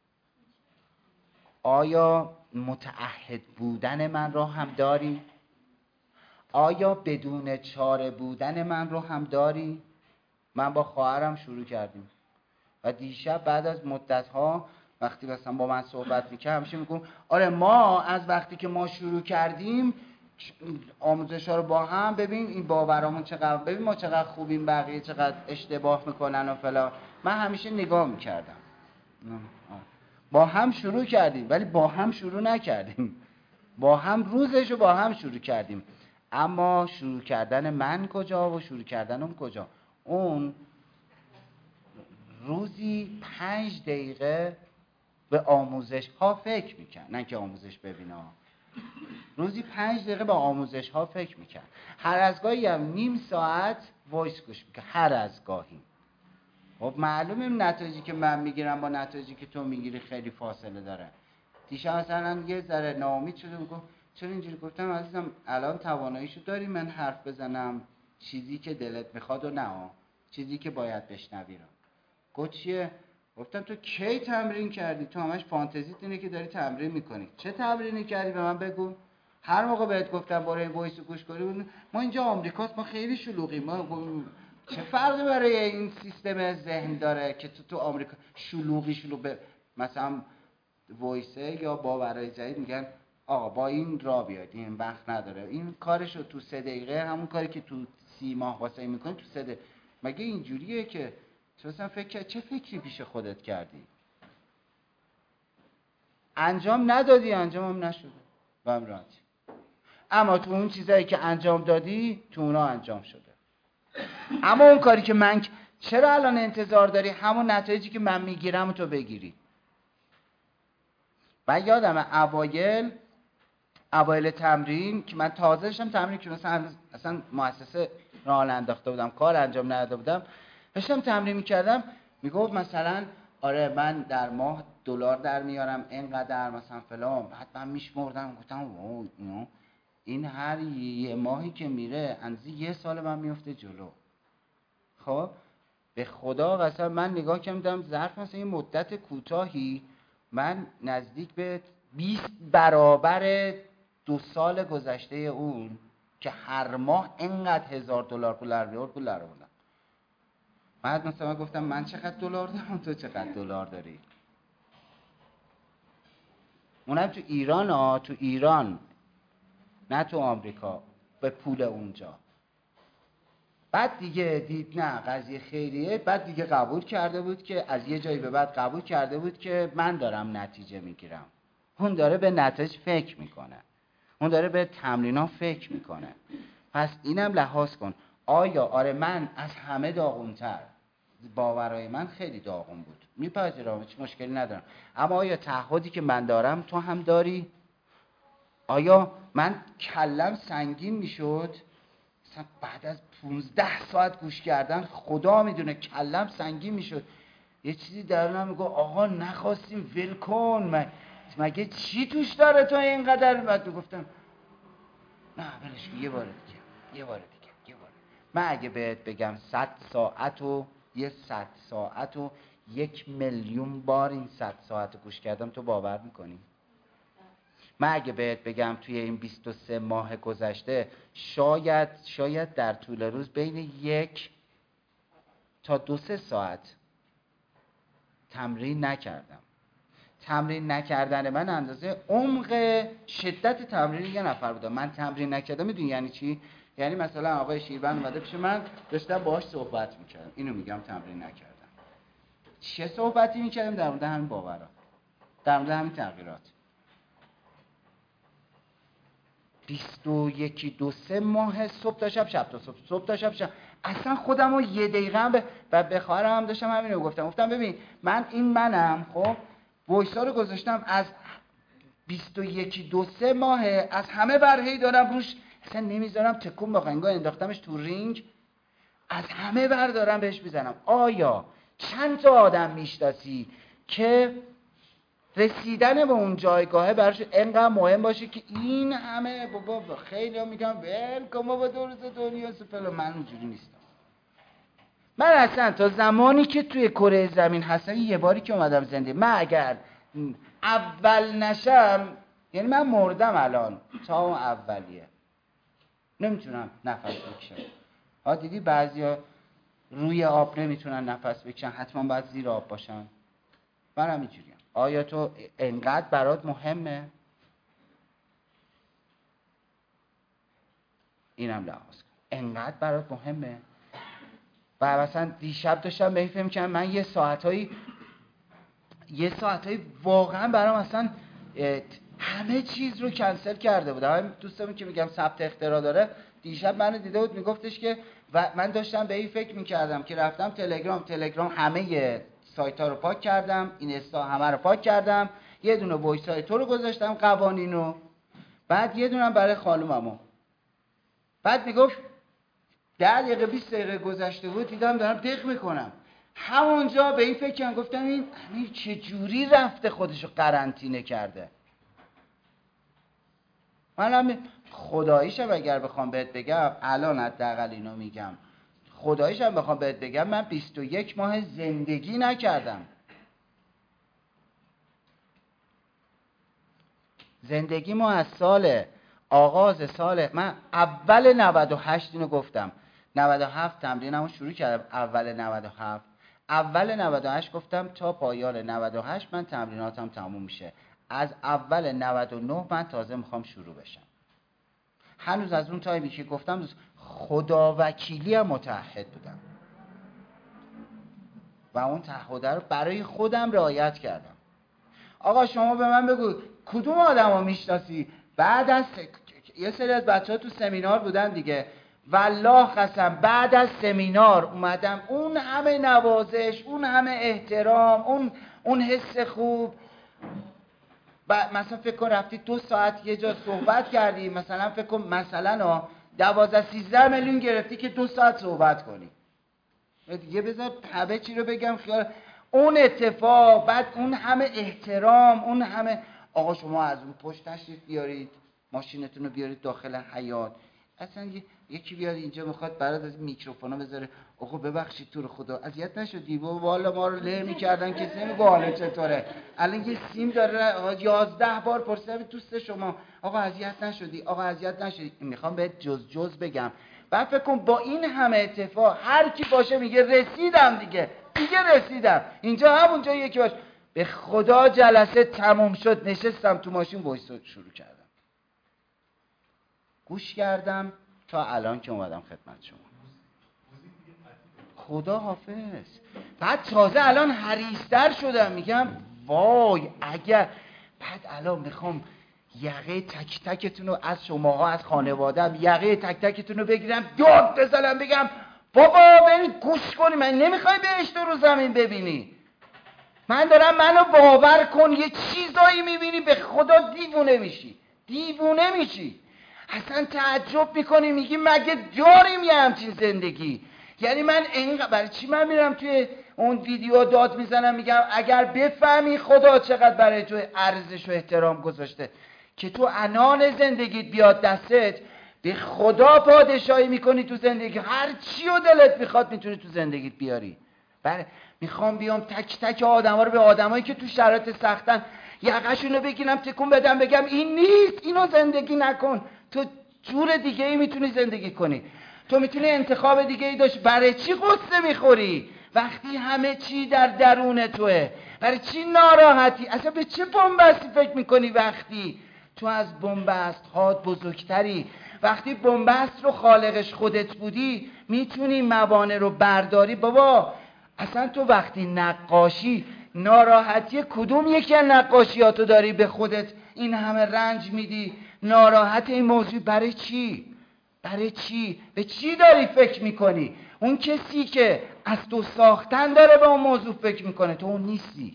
آیا متعهد بودن من رو هم داری؟ آیا بدون چاره بودن من رو هم داری؟ من با خواهرم شروع کردیم و دیشب بعد از مدت‌ها وقتی مثلا با من صحبت می‌کرد همیشه میگم آره ما از وقتی که ما شروع کردیم آموزش‌ها رو با هم، ببین این باورامون چقدر، ببین ما چقدر خوبیم، بقیه چقدر اشتباه میکنن و فلان. من همیشه نگاه میکردم با هم شروع کردیم ولی با هم شروع نکردیم، با هم روزشو با هم شروع کردیم. اما شروع کردن من کجا و شروع کردن اون کجا؟ اون روزی پنج دقیقه به آموزش ها فکر میکرد، نه که آموزش ببینه، روزی پنج دقیقه به آموزش ها فکر میکرد. هر از گاهی هم نیم ساعت وایس گوش میکرد، هر از گاهی. خب معلومه نتایجی که من میگیرم با نتایجی که تو میگیری خیلی فاصله داره. دیشب مثلا یه ذره ناامید شده میگم چرا اینجوری؟ گفتم عزیزم الان تواناییشو داری من حرف بزنم چیزی که دلت میخواد و نه چیزی که باید بشنوی رو. گفت چیه؟ گفتم تو کی تمرین کردی؟ تو همش فانتزیت اینه که داری تمرین میکنی. چه تمرینی کردی به من بگو. هر موقع بهت گفتم برای وایس گوش کنی، ما اینجا آمریکاست، ما خیلی شلوغیم، ما چه فرقی برای این سیستم ذهن داره که تو تو آمریکا شلوغی شلوغ به مثلا وایسه یا باورهای جدید میگن آقا با این را بیاید، این وقت نداره، این کارشو تو سه دقیقه، همون کاری که تو سی ماه واسه این میکنی تو سه دقیقه. مگه اینجوریه که تو مثلا فکر چه فکری پیش خودت کردی؟ انجام ندادی، انجام هم نشده و هم راحتی. اما تو اون چیزایی که انجام دادی تو اونا انجام شده. اما اون کاری که من، چرا الان انتظار داری همون نتایجی که من میگیرم تو بگیری؟ من یادم اوایل اوایل تمرین که من تازه داشتم تمرین که مثلا اصلا مؤسسه راه انداخته بودم، کار انجام نداده بودم، داشتم تمرین میکردم، میگفت مثلا آره من در ماه دلار در میارم اینقدر مثلا فلان. بعد من میشمردم گفتم واو اینو این هر یه ماهی که میره اندازه یه سال من میفته جلو. خب به خدا قسم من نگاه کردم ظرف مثلا این مدت کوتاهی من نزدیک به بیست برابر دو سال گذشته اون که هر ماه اینقدر هزار دلار پول در میارم پول در آوردم. بعد مثلا گفتم من چقدر دلار دارم تو چقدر دلار داری؟ اونم تو ایران ها، تو ایران نه تو آمریکا، به پول اونجا. بعد دیگه دید نه قضیه خیریه، بعد دیگه قبول کرده بود که از یه جایی به بعد قبول کرده بود که من دارم نتیجه میگیرم. اون داره به نتایج فکر میکنه، اون داره به تمرینا فکر میکنه. پس اینم لحاظ کن. آیا آره من از همه داغونتر، باورهای من خیلی داغون بود، میپذیرم، هیچ مشکلی ندارم، اما آیا تعهدی که من دارم تو هم داری؟ آیا من کلم سنگین میشد مثلا بعد از پونزده ساعت گوش کردن، خدا میدونه کلم سنگین میشد، یه چیزی درونم میگه آقا نخواستیم ول کن، مگه چی توش داره تو اینقدر؟ بعد میگفتم نه ولش کن، یه بار دیگه یه بار دیگه یه بار. من اگه بهت بگم صد ساعت و یه صد ساعت و یک میلیون بار این صد ساعت گوش کردم، تو باور میکنی؟ من اگه بهت بگم توی این بیست و سه ماه گذشته شاید شاید در طول روز بین یک تا دو سه ساعت تمرین نکردم، تمرین نکردن من اندازه عمق شدت تمرین یه نفر بوده. من تمرین نکردم میدونی یعنی چی؟ یعنی مثلا آقای شیربند اومده پیش من، داشتم باهاش صحبت میکردم، اینو میگم تمرین نکردم. چه صحبتی میکردم؟ در مورد همین باورا، در مورد همین تغییرات. بیست و یکی دو سه ماه صبح تا شب، شب تا صبح، صبح تا شب شب. اصلا خودم رو یه دقیقه هم به و به خواهرم هم داشتم همین رو گفتم، گفتم ببین من این منم، خب وایسا رو گذاشتم از بیست و یکی دو سه ماهه، از همه برهی دارم روش، اصلا نمیذارم تکون بخوره، انگار انداختمش تو رینگ، از همه بر دارم بهش میزنم. آیا چند تا آدم میشناسی که رسیدن به اون جایگاهه براش انقدر مهم باشه که این همه بابا؟ خیلی ها میگم ول کن بابا دور دنیا سفل، من اونجوری نیستم. من اصلا تا زمانی که توی کره زمین هستم، یه باری که اومدم زنده، من اگر اول نشم یعنی من مردم الان، تا اون اولیه نمیتونم نفس بکشم. ها دیدی بعضیا روی آب نمیتونن نفس بکشن، حتما باید زیر آب باشن. من هم اینجوریم. آیا تو انقدر برات مهمه؟ اینم لحاظ کن، انقدر برات مهمه؟ و مثلا دیشب داشتم به این فهم کنم من یه ساعتایی یه ساعتایی واقعا برام اصلا همه چیز رو کنسل کرده بودم. همین دوستمون که میگم ثبت اختراع داره، دیشب منو دیده بود میگفتش که و من داشتم به این فکر میکردم که رفتم تلگرام تلگرام همه سایت ها رو پاک کردم، این استا همه رو پاک کردم، یه دونه وایس های تو رو گذاشتم قوانینو، بعد یه دونه برای خانوممو. بعد میگفت ده دقیقه بیست دقیقه گذشته بود دیدم دارم دق میکنم. همونجا به این فکر کردم، گفتم این این چه جوری رفته خودشو قرنطینه کرده. منم خداییشم اگر بخوام بهت بگم الان حداقل اینو میگم، خداییشم بخوام بهت بگم من بیست و یک ماه زندگی نکردم. زندگی ما از سال آغاز سال من اول نود و هشت اینو گفتم، نود و هفت تمرینمو شروع کردم اول نود و هفت. اول نود و هشت گفتم تا پایان نود و هشت من تمریناتم تموم میشه. از اول نود و نه من تازه میخوام شروع بشم. هنوز از اون تایمی که گفتم خدا وکیلی هم متعهد بودم و اون تعهد رو برای خودم رعایت کردم. آقا شما به من بگو کدوم آدم رو میشناسی بعد از یه سری از بچه ها تو سمینار بودن دیگه، والله قسم بعد از سمینار اومدم اون همه نوازش، اون همه احترام، اون اون حس خوب، مثلا فکر کن رفتی دو ساعت یه جا صحبت کردی، مثلا فکر کن مثلا دوازده سیزده میلیون گرفتی که دو ساعت صحبت کنی دیگه، بذار همه چی رو بگم خیال اون اتفاق، بعد اون همه احترام، اون همه آقا شما از اون پشت تشریف بیارید، ماشینتون رو بیارید داخل حیاط، اصلا یکی بیاد اینجا میخواد برات از میکروفونا بذاره، آقا ببخشید تو رو خدا اذیت نشدی و والا ما رو له میکردن کسی نمیگه حالا چطوره، الان یه سیم داره یازده بار پرسیدم دوست شما آقا اذیت نشدی، آقا اذیت نشدی، میخوام بهت جز جز بگم. بعد فکر کن با این همه اتفاق هر کی باشه میگه رسیدم دیگه دیگه رسیدم اینجا، همونجا یکی باشه به خدا جلسه تموم شد، نشستم تو ماشین وایس شروع کردم، گوش کردم تا الان که اومدم خدمت شما. خدا حافظ. بعد تازه الان حریص‌تر شدم، میگم وای اگر بعد الان میخوام یقه تک تکتون رو از شماها، از خانواده‌ام یقه تک تکتون رو بگیرم داد بزنم بگم بابا برید گوش کنی، من نمیخوای بهشت رو زمین ببینی، من دارم منو باور کن، یه چیزایی میبینی به خدا دیوونه میشی، دیوونه میشی، اصلا تعجب میکنی میگی مگه داریم یه همچین زندگی؟ یعنی من اینقدر برای چی من میرم توی اون ویدیو داد میزنم میگم اگر بفهمی خدا چقدر برای تو ارزش و احترام گذاشته که تو عنان زندگیت بیاد دستت، به خدا پادشاهی میکنی تو زندگی، هر چی و دلت میخواد میتونی تو زندگیت بیاری. بله میخوام بیام تک تک آدما رو به آدمایی که تو شرایط سختن یقه‌شون رو بگیرم تکون بدم بگم این نیست، اینو زندگی نکن، تو جور دیگه ای میتونی زندگی کنی، تو میتونی انتخاب دیگه ای داشت. برای چی قصه میخوری وقتی همه چی در درون توه؟ برای چی ناراحتی؟ اصلا به چه بنبستی فکر میکنی وقتی تو از بنبست هات بزرگتری؟ وقتی بنبست رو خالقش خودت بودی میتونی موانع رو برداری. بابا اصلا تو وقتی نقاشی ناراحتی کدوم یکی از نقاشیاتو داری به خودت این همه رنج میدی؟ ناراحت این موضوع برای چی؟ برای چی؟ به چی داری فکر میکنی؟ اون کسی که از تو ساختن داره به اون موضوع فکر میکنه، تو اون نیستی،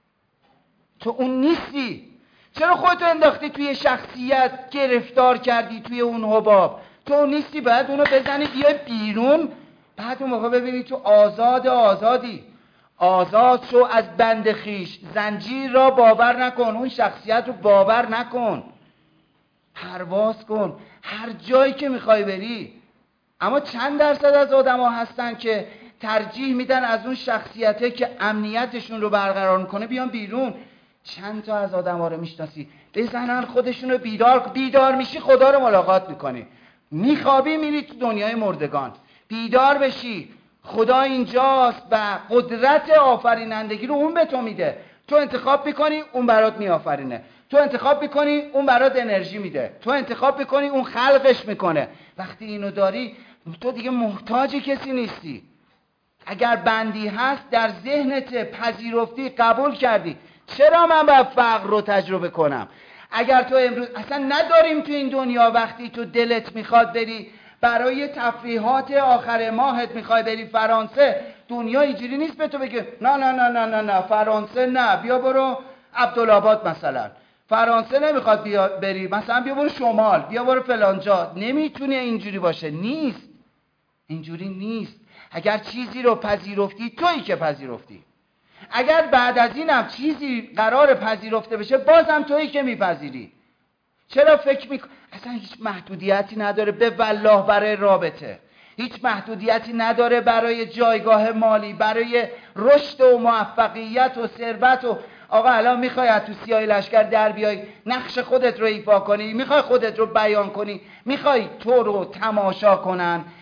تو اون نیستی. چرا خودتو انداختی توی شخصیت گرفتار کردی توی اون حباب؟ تو اون نیستی، باید اونو بزنی بیای بیرون، بعد اون موقع ببینی تو آزاد آزادی. آزاد شو از بند خیش، زنجیر را باور نکن، اون شخصیت رو باور نکن، پرواز کن هر جایی که میخوای بری. اما چند درصد از آدم ها هستن که ترجیح میدن از اون شخصیته که امنیتشون رو برقرار میکنه بیان بیرون؟ چند تا از آدم ها رو میشناسی بزنن خودشون رو بیدار، بیدار میشی خدا رو ملاقات میکنی، میخوابی میری تو دنیای مردگان. بیدار بشی خدا اینجاست و قدرت آفرینندگی رو اون به تو میده، تو انتخاب میکنی اون برات میآفرینه، تو انتخاب میکنی اون برات انرژی میده، تو انتخاب میکنی اون خلقش میکنه. وقتی اینو داری تو دیگه محتاج کسی نیستی. اگر بندی هست در ذهنت پذیرفتی قبول کردی، چرا من باید فقر رو تجربه کنم؟ اگر تو امروز اصلا نداریم تو این دنیا، وقتی تو دلت میخواد بری برای تفریحات آخر ماهت میخوای بری فرانسه، دنیا اینجوری نیست به تو بگه نه نه نه نه نه نه فرانسه نه، بیا برو عبدالآباد مثلا. فرانسه نمیخواد بیا بری مثلا بیا برو شمال، بیا برو فلان جا. نمیتونه اینجوری باشه، نیست، اینجوری نیست. اگر چیزی رو پذیرفتی تویی که پذیرفتی، اگر بعد از اینم چیزی قرار پذیرفته بشه بازم تویی که میپذیری. چرا فکر میکنی؟ اصلا هیچ محدودیتی نداره به والله برای رابطه، هیچ محدودیتی نداره برای جایگاه مالی، برای رشد و موفقیت و ثروت. و آقا الان میخوای از تو سیاه لشکر در بیای نقش خودت رو ایفا کنی، میخوای خودت رو بیان کنی، میخوای تو رو تماشا کنن،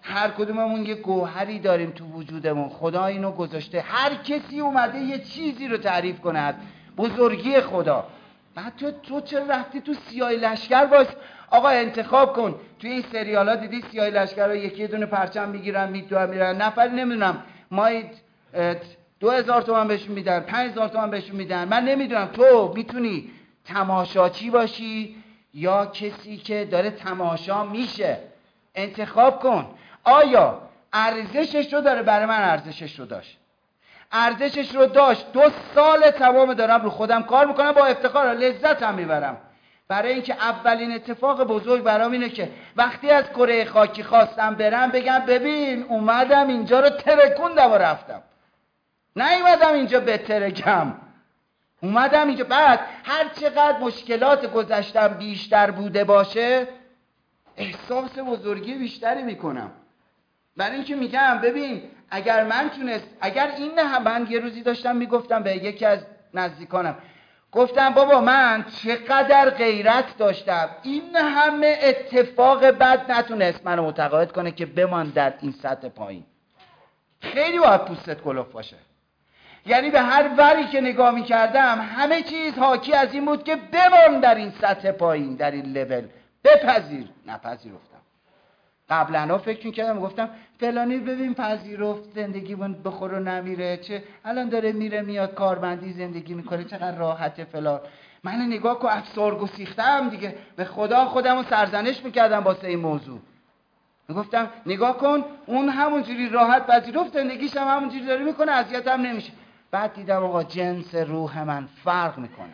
هر کدوممون یه گوهری داریم تو وجودمون، خدا اینو گذاشته. هر کسی اومده یه چیزی رو تعریف کنه از بزرگی خدا. بعد تو تو چرا رفتی تو سیاهی لشکر باش؟ آقا انتخاب کن. توی این سریال ها دیدی سیاهی لشکر ها یکی دونه پرچم میگیرن میدوئن میرن، نفری نمیدونم مایی دو هزار تومن بهشون میدن، پنج هزار تومن بهشون میدن. من نمیدونم تو میتونی تماشاچی باشی یا کسی که داره تماشا میشه. انتخاب کن. آیا ارزشش رو داره؟ برای من ارزشش رو داشت. ارزشش رو داشت. دو سال تمام دارم رو خودم کار میکنم، با افتخار لذت هم میبرم. برای اینکه اولین اتفاق بزرگ برام اینه که وقتی از کره خاکی خواستم برم بگم ببین اومدم اینجا رو ترکوندم و رفتم، نیومدم اینجا بترکم، اومدم اینجا. بعد هر چقدر مشکلات گذشتم بیشتر بوده باشه احساس بزرگی بیشتری میکنم. برای اینکه میگم ببین اگر من تونست، اگر این نه، من یه روزی داشتم میگفتم به یکی از نزدیکانم، گفتم بابا من چقدر غیرت داشتم، این همه اتفاق بد نتونست منو متقاعد کنه که بمان در این سطح پایین. خیلی باید پوستت کلوف باشه. یعنی به هر وری که نگاه میکردم همه چیز حاکی از این بود که بمان در این سطح پایین، در این لول. بپذیر. نپذیرفتم. قبلا فکر میکردم گفتم فلانی ببین پذیرفت، زندگیمون بخور و نمیره، چه الان داره میره میاد کارمندی زندگی میکنه، چقدر راحته فلان. من نگاه کو افسار گسیختم دیگه. به خدا خودمو سرزنش میکردم واسه این موضوع. میگفتم نگاه کن اون همونجوری راحت پذیرفت، زندگیش هم همونجوری داره میکنه، اذیتم نمیشه. بعد دیدم آقا جنس روح من فرق میکنه،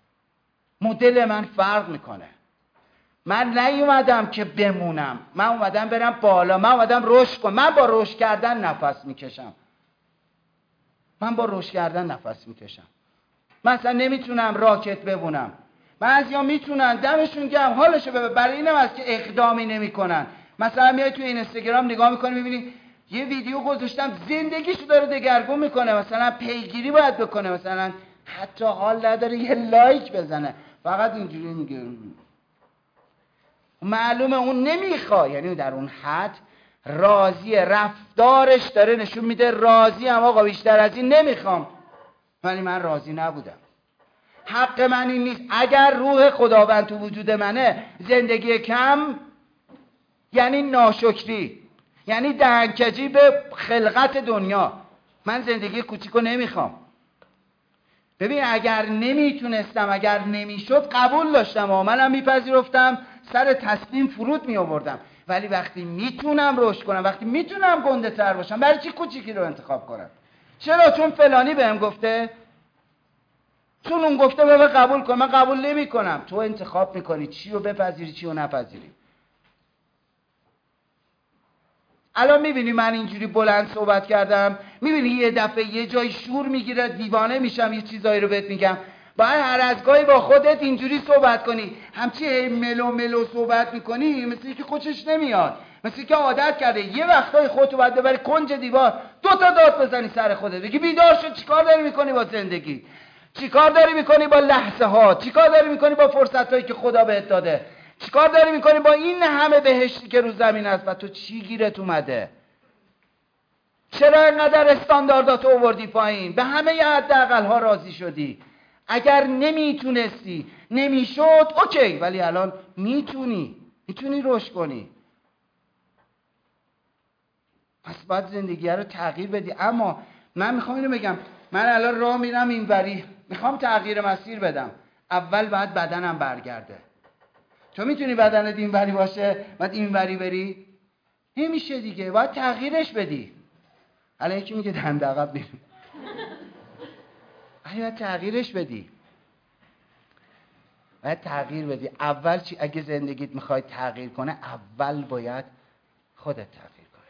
مدل من فرق میکنه. من نیومدم که بمونم، من اومدم برم بالا، من اومدم رشد کنم. من با رشد کردن نفس میکشم. من با رشد کردن نفس میکشم. مثلا نمیتونم راکت ببونم. بعضیا میتونن، دمشون گرم، حالشو ببر. برای اینم هست که اقدامی نمیکنن. مثلا میای تو این اینستاگرام نگاه میکنی میبینی یه ویدیو گذاشتم زندگیشو داره دگرگون میکنه، مثلا پیگیری باید بکنه، مثلا حتی حال نداره یه لایک بزنه، فقط اینجوری میگه. معلومه اون نمیخواد، یعنی در اون حد راضیه، رفتارش داره نشون میده راضی ام آقا، بیشتر از این نمیخوام. ولی من راضی نبودم. حق من این نیست. اگر روح خداوند تو وجود منه، زندگی کم یعنی ناشکری، یعنی دهنکجی به خلقت دنیا. من زندگی کوچیکو نمیخوام. ببین اگر نمیتونستم، اگر نمیشد، قبول داشتم و منم میپذیرفتم، سر تسلیم فرود می آوردم. ولی وقتی میتونم رشد کنم، وقتی میتونم گنده تر باشم، برای چی کوچیکی رو انتخاب کنم؟ چرا؟ چون فلانی بهم گفته، چون اون گفته به قبول کن. من قبول نمی کنم. تو انتخاب میکنی چی رو بپذیری چی رو نپذیری. الان میبینی من اینجوری بلند صحبت کردم، میبینی یه دفعه یه جای شور میگیره، دیوانه میشم، یه چیزایی رو بهت میگم. باید هر از گاهی با خودت اینجوری صحبت کنی. همچی ملو ملو صحبت میکنی مثل اینکه خوشش نمیاد، مثل اینکه عادت کرده. یه وقتای خودتو باید ببری کنج دیوار، دو تا داد بزنی سر خودت، بگی بیدار شو. چیکار داری میکنی با زندگی؟ چیکار داری میکنی با لحظه ها؟ چیکار داری میکنی با فرصتایی که خدا بهت داده؟ چیکار داری میکنی با این همه بهشتی که رو زمین است و تو چی گیرت اومده؟ چرا اینقدر استاندارداتو آوردی پایین؟ به همه حداقل ها راضی شدی. اگر نمیتونستی، نمیشد، اوکی، ولی الان میتونی، میتونی رشد کنی. پس باید زندگی رو تغییر بدی. اما من میخوام اینو بگم، من الان راه میرم اینوری، میخوام تغییر مسیر بدم. اول باید بدنم برگرده. تو میتونی بدنت اینوری باشه بعد اینوری بری؟ نمیشه دیگه، باید تغییرش بدی. الان یکی میگه دنده عقب میرم. باید تغییرش بدی. باید تغییر بدی. اول چی؟ اگه زندگیت میخوای تغییر کنه، اول باید خودت تغییر کنی.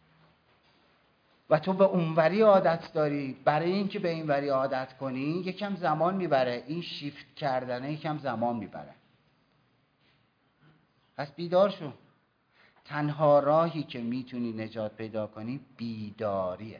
و تو به اونوری عادت داری. برای اینکه به اینوری عادت کنی یکم زمان میبره. این شیفت کردنه یکم زمان میبره. پس بیدار شو. تنها راهی که میتونی نجات پیدا کنی بیداریه.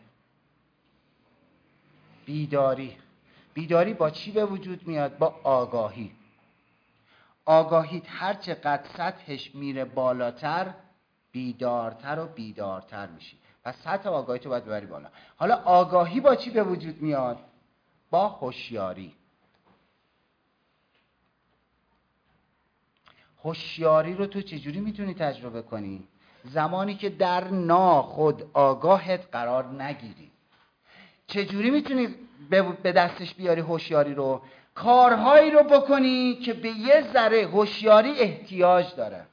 بیداری. بیداری با چی به وجود میاد؟ با آگاهی. آگاهیت هر چقدر سطحش میره بالاتر، بیدارتر و بیدارتر میشی. پس سطح آگاهی تو باید ببری بالا. حالا آگاهی با چی به وجود میاد؟ با هوشیاری. هوشیاری رو تو چجوری میتونی تجربه کنی؟ زمانی که در ناخود آگاهت قرار نگیری. چجوری میتونی به دستش بیاری هوشیاری رو؟ کارهایی رو بکنی که به یه ذره هوشیاری احتیاج داره.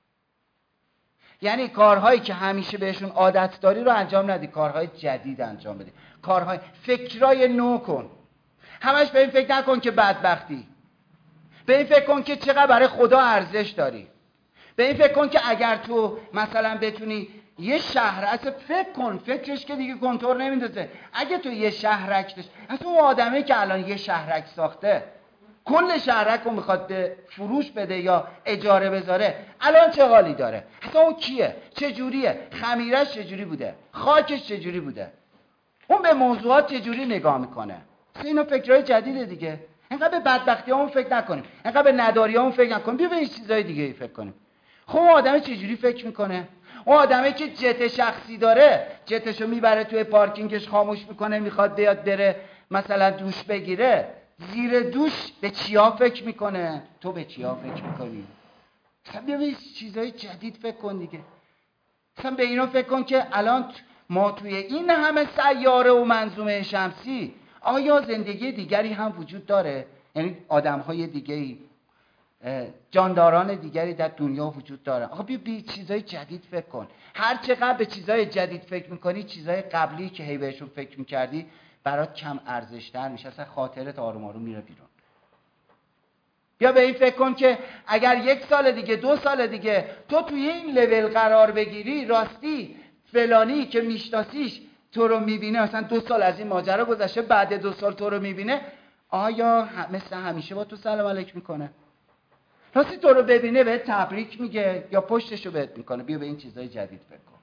یعنی کارهایی که همیشه بهشون عادت داری رو انجام ندی، کارهای جدید انجام بدی. کارهای فکرای نو کن. همش به این فکر نکن که بدبختی. به این فکر کن که چقدر برای خدا ارزش داری. به این فکر کن که اگر تو مثلا بتونی یه شهر، اصلا فکر کن، فکرش که دیگه کنترل نمیندازه. اگه تو یه شهرک داشت، اصلا اون آدمی که الان یه شهرک ساخته کل شهرک رو میخواد به فروش بده یا اجاره بذاره، الان چه حالی داره؟ اصلا اون کیه؟ چه جوریه؟ خمیرش چه جوری بوده؟ خاکش چه جوری بوده؟ اون به موضوعات چه جوری نگاه میکنه؟ اصلا اینا فکرهای جدیده دیگه. اینقدر به بدبختی همون فکر نکنیم، اینقدر به نداری همون فکر نکنیم، بیا به این چیزای دیگه فکر کنیم. خب اون آدم چه جوری فکر میکنه؟ اون آدمی که جت شخصی داره، جتشو میبره توی پارکینگش خاموش میکنه، میخواد بیاد بره مثلا دوش بگیره، زیر دوش به چیا فکر میکنه؟ تو به چیا فکر میکنی؟ مثلا بیا به چیزای جدید فکر کن دیگه. مثلا به اینا فکر کن که الان ما توی این همه سیاره و منظومه شمسی آیا زندگی دیگری هم وجود داره؟ یعنی آدم‌های دیگه‌ای، جانداران دیگری در دنیا وجود داره. آقا بیا به چیزای جدید فکر کن. هر چقدر به چیزای جدید فکر میکنی، چیزای قبلی که هی بهشون فکر میکردی برات کم ارزش‌تر میشه، اصلا خاطرت آروم آروم میره بیرون. بیا به این فکر کن که اگر یک سال دیگه، دو سال دیگه تو توی این لول قرار بگیری، راستی فلانی که میشناسیش تو رو میبینه، مثلا دو سال از این ماجرا گذشته، بعد دو سال تو رو میبینه، آیا مثل همیشه با تو سلام علیک میکنه؟ راستی تو رو ببینه بهت تبریک میگه یا پشتشو بهت میکنه؟ بیا به این چیزای جدید فکر کن.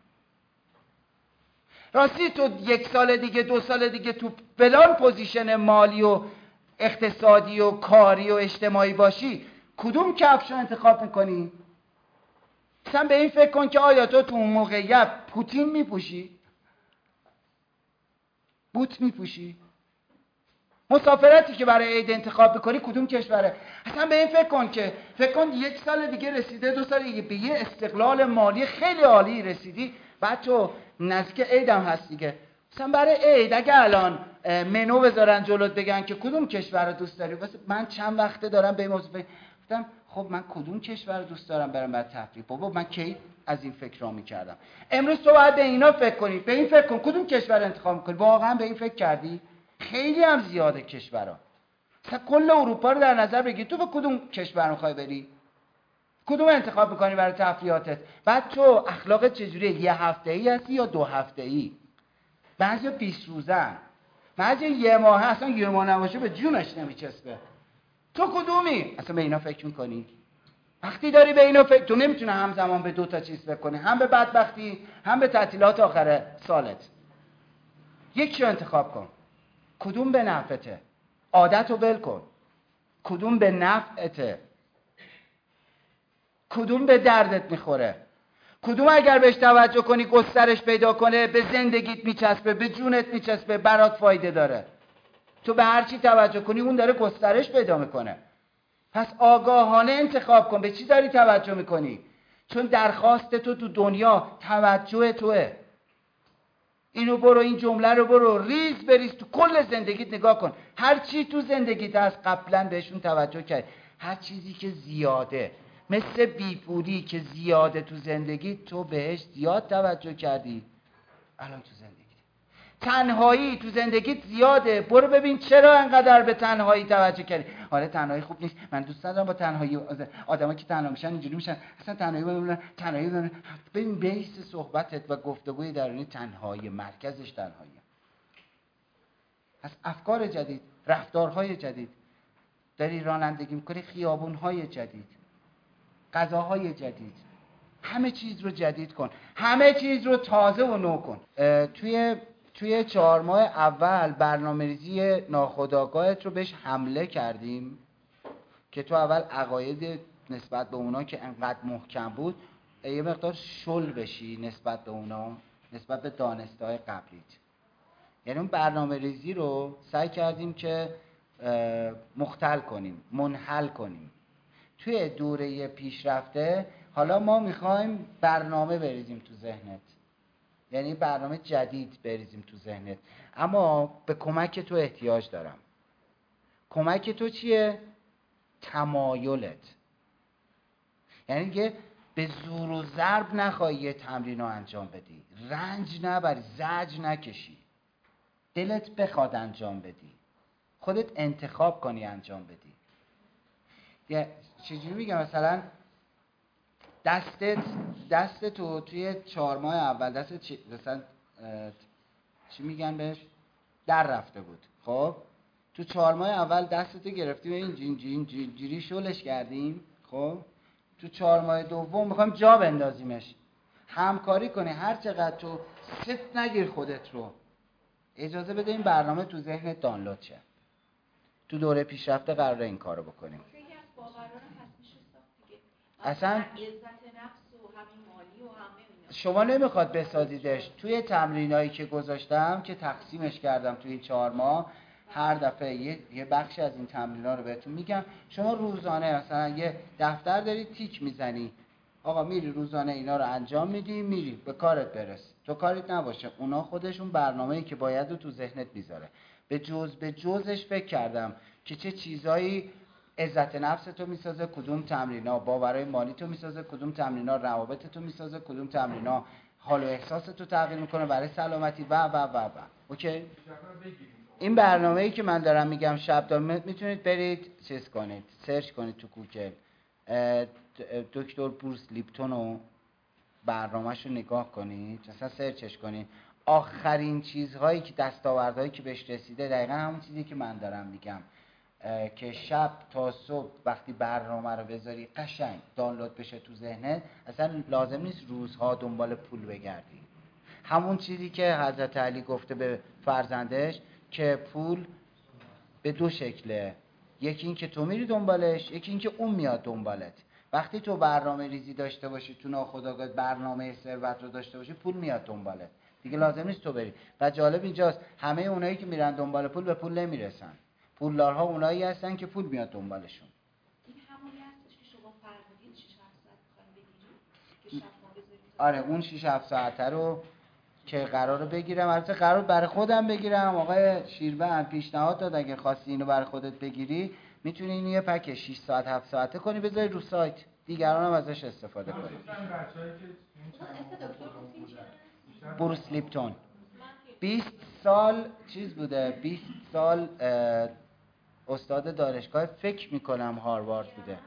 راستی تو یک سال دیگه، دو سال دیگه تو فلان پوزیشن مالی و اقتصادی و کاری و اجتماعی باشی، کدوم کفش رو انتخاب میکنی؟ مثلا به این فکر کن که آیا تو تو اون موقعیت پوتین میپوشی؟ بوت میپوشی؟ مسافرتی که برای عید انتخاب بکنی کدوم کشوره؟ اصلا به این فکر کن که فکر کن یک سال دیگه رسیده، دو سال دیگه به یه استقلال مالی خیلی عالی رسیدی، بعد تو نزدیک عید هم هست دیگه. مثلا برای عید اگه الان منو بذارن جلوت بگن که کدوم کشور رو دوست داری، واسه من چند وقته دارم به این موضوع فکر گفتم خب من کدوم کشور رو دوست دارم برام برای تفریح؟ بابا من کی از این فکرام میکردم. امروز تو باید به اینا فکر کنی. به این فکر کن کدوم کشور انتخاب میکنی. واقعا به این فکر کردی؟ خیلی هم زیاده کشورها. مثلا کل اروپا رو در نظر بگیر، تو به کدوم کشور میخوای بری؟ کدوم انتخاب میکنی برای تفریحاتت؟ بعد تو اخلاقت چجوریه؟ یه هفته‌ای هستی یا دو هفته‌ای؟ بعضیا بیست روزن، بعضیا یه ماه، اصلا یه ماه نباشه به جونش نمیچسبه. تو کدومی؟ اصلا به اینا فکر میکنی؟ وقتی داری به اینا فکر، تو نمیتونه همزمان به دو تا چیز فکر کنی، هم به بدبختی هم به تعطیلات آخر سالت. یکی رو انتخاب کن. کدوم به نفعته؟ عادت رو ول کن. کدوم به نفعته؟ کدوم به دردت میخوره؟ کدوم اگر بهش توجه کنی گسترش پیدا کنه، به زندگیت میچسبه، به جونت میچسبه، برات فایده داره؟ تو به هر چی توجه کنی اون داره گسترش پیدا میکنه. پس آگاهانه انتخاب کن. به چی داری توجه میکنی؟ چون درخواست تو تو دنیا توجه توه. اینو برو، این جمله رو برو ریز بریز تو کل زندگیت نگاه کن. هر چی تو زندگیت هست قبلا بهشون توجه کرد. هر چیزی که زیاده، مثل بیپولی که زیاده تو زندگیت، تو بهش زیاد توجه کردی. الان تو زندگیت تنهایی تو زندگیت زیاده، برو ببین چرا انقدر به تنهایی توجه کردی. آره تنهایی خوب نیست، من دوست ندارم با تنهایی، آدمایی که تنها میشن اینجوری میشن، اصلا تنهایی ببین تنهایی ببین ببین بیس صحبتت و گفتگوی درونی تنهایی، مرکزش تنهاییه. از افکار جدید، رفتارهای جدید داری رانندگی میکنی، خیابونهای جدید، غذاهای جدید، همه چیز رو جدید کن، همه چیز رو تازه و نو کن. توی توی چهار ماه اول برنامه‌ریزی ناخودآگاهت رو بهش حمله کردیم که تو اول عقاید نسبت به اونا که انقدر محکم بود یه مقدار شل بشی نسبت به اونا، نسبت به دانسته‌های قبلیت. یعنی اون برنامه ریزی رو سعی کردیم که مختل کنیم، منحل کنیم. توی دوره پیشرفته حالا ما میخوایم برنامه بریزیم تو ذهنت، یعنی برنامه جدید بریزیم تو ذهنت، اما به کمک تو احتیاج دارم. کمک تو چیه؟ تمایلت. یعنی که به زور و ضرب نخوای یه تمرین رو انجام بدی، رنج نبری، زجر نکشی، دلت بخواد انجام بدی، خودت انتخاب کنی انجام بدی. یه چجوری میگم، مثلا دستت دست تو توی چهار ماه اول دستت چی مثلا چی میگن بهش، در رفته بود. خب تو چهار ماه اول دستتو گرفتیم اینجوری اینجوری اینجوری شلش کردیم. خب تو چهار ماه دوم میخوایم جا بندازیمش. همکاری کنی، هر چقدر تو ست نگیر خودت رو، اجازه بده این برنامه تو ذهنت دانلود شه. تو دوره پیشرفته قراره این کارو بکنیم. اصلا شما نمیخواد بسازیدش. توی تمرینایی که گذاشتم که تقسیمش کردم توی این چهار ماه، هر دفعه یه, یه بخشی از این تمرینا رو بهتون میگم. شما روزانه مثلا یه دفتر داری تیک میزنی، آقا میری روزانه اینا رو انجام میدی، میری به کارت برس. تو کاریت نباشه، اونا خودشون برنامه‌ای که باید رو تو ذهنت میذاره. به جز به جزش فکر کردم که چه چیزایی عزت نفس تو میسازه، کدوم تمرینا باورهای مالی تو میسازه، کدوم تمرینا روابط تو میسازه، کدوم تمرینا حال و احساس تو تغییر میکنه برای سلامتی و و و و اوکی. این برنامه‌ای که من دارم میگم شب دار میتونید برید چیز کنید، سرچ کنید تو گوگل، دکتر بروس لیپتون رو برنامه‌ش رو نگاه کنید، مثلا سرچش کنید. آخرین چیزهایی که دستاوردهایی که بهش رسیده دقیقا همون چیزی که من دارم میگم، که شب تا صبح وقتی برنامه رو بذاری قشنگ دانلود بشه تو ذهنت، اصلا لازم نیست روزها دنبال پول بگردی. همون چیزی که حضرت علی گفته به فرزندش که پول به دو شکله، یکی این که تو میری دنبالش، یکی این که اون میاد دنبالت. وقتی تو برنامه ریزی داشته باشی، تو ناخودآگاه برنامه ثروت رو داشته باشی، پول میاد دنبالت دیگه، لازم نیست تو بری. و جالب اینجاست همه اونایی که میرن دنبال پول به پول نمیرسن. پولدارها اونایی هستن که پول میاد دنبالشون. این همونی هستش که شما فرمودید شش هفت ساعت می‌خواید بگیرید که شب ما بذارید. آره اون شش هفت ساعته رو که قراره بگیرم، البته قرار برای خودم بگیرم. آقای شیربند پیشنهاد داد اگه خواستی اینو برای خودت بگیری میتونی اینو یه پک شش ساعت هفت ساعته کنی بذاری رو سایت، دیگران هم ازش استفاده کنی. بروس لیپتون بیست سال چیز بوده، بیست سال استاد دانشگاه فکر میکنم هاروارد بوده.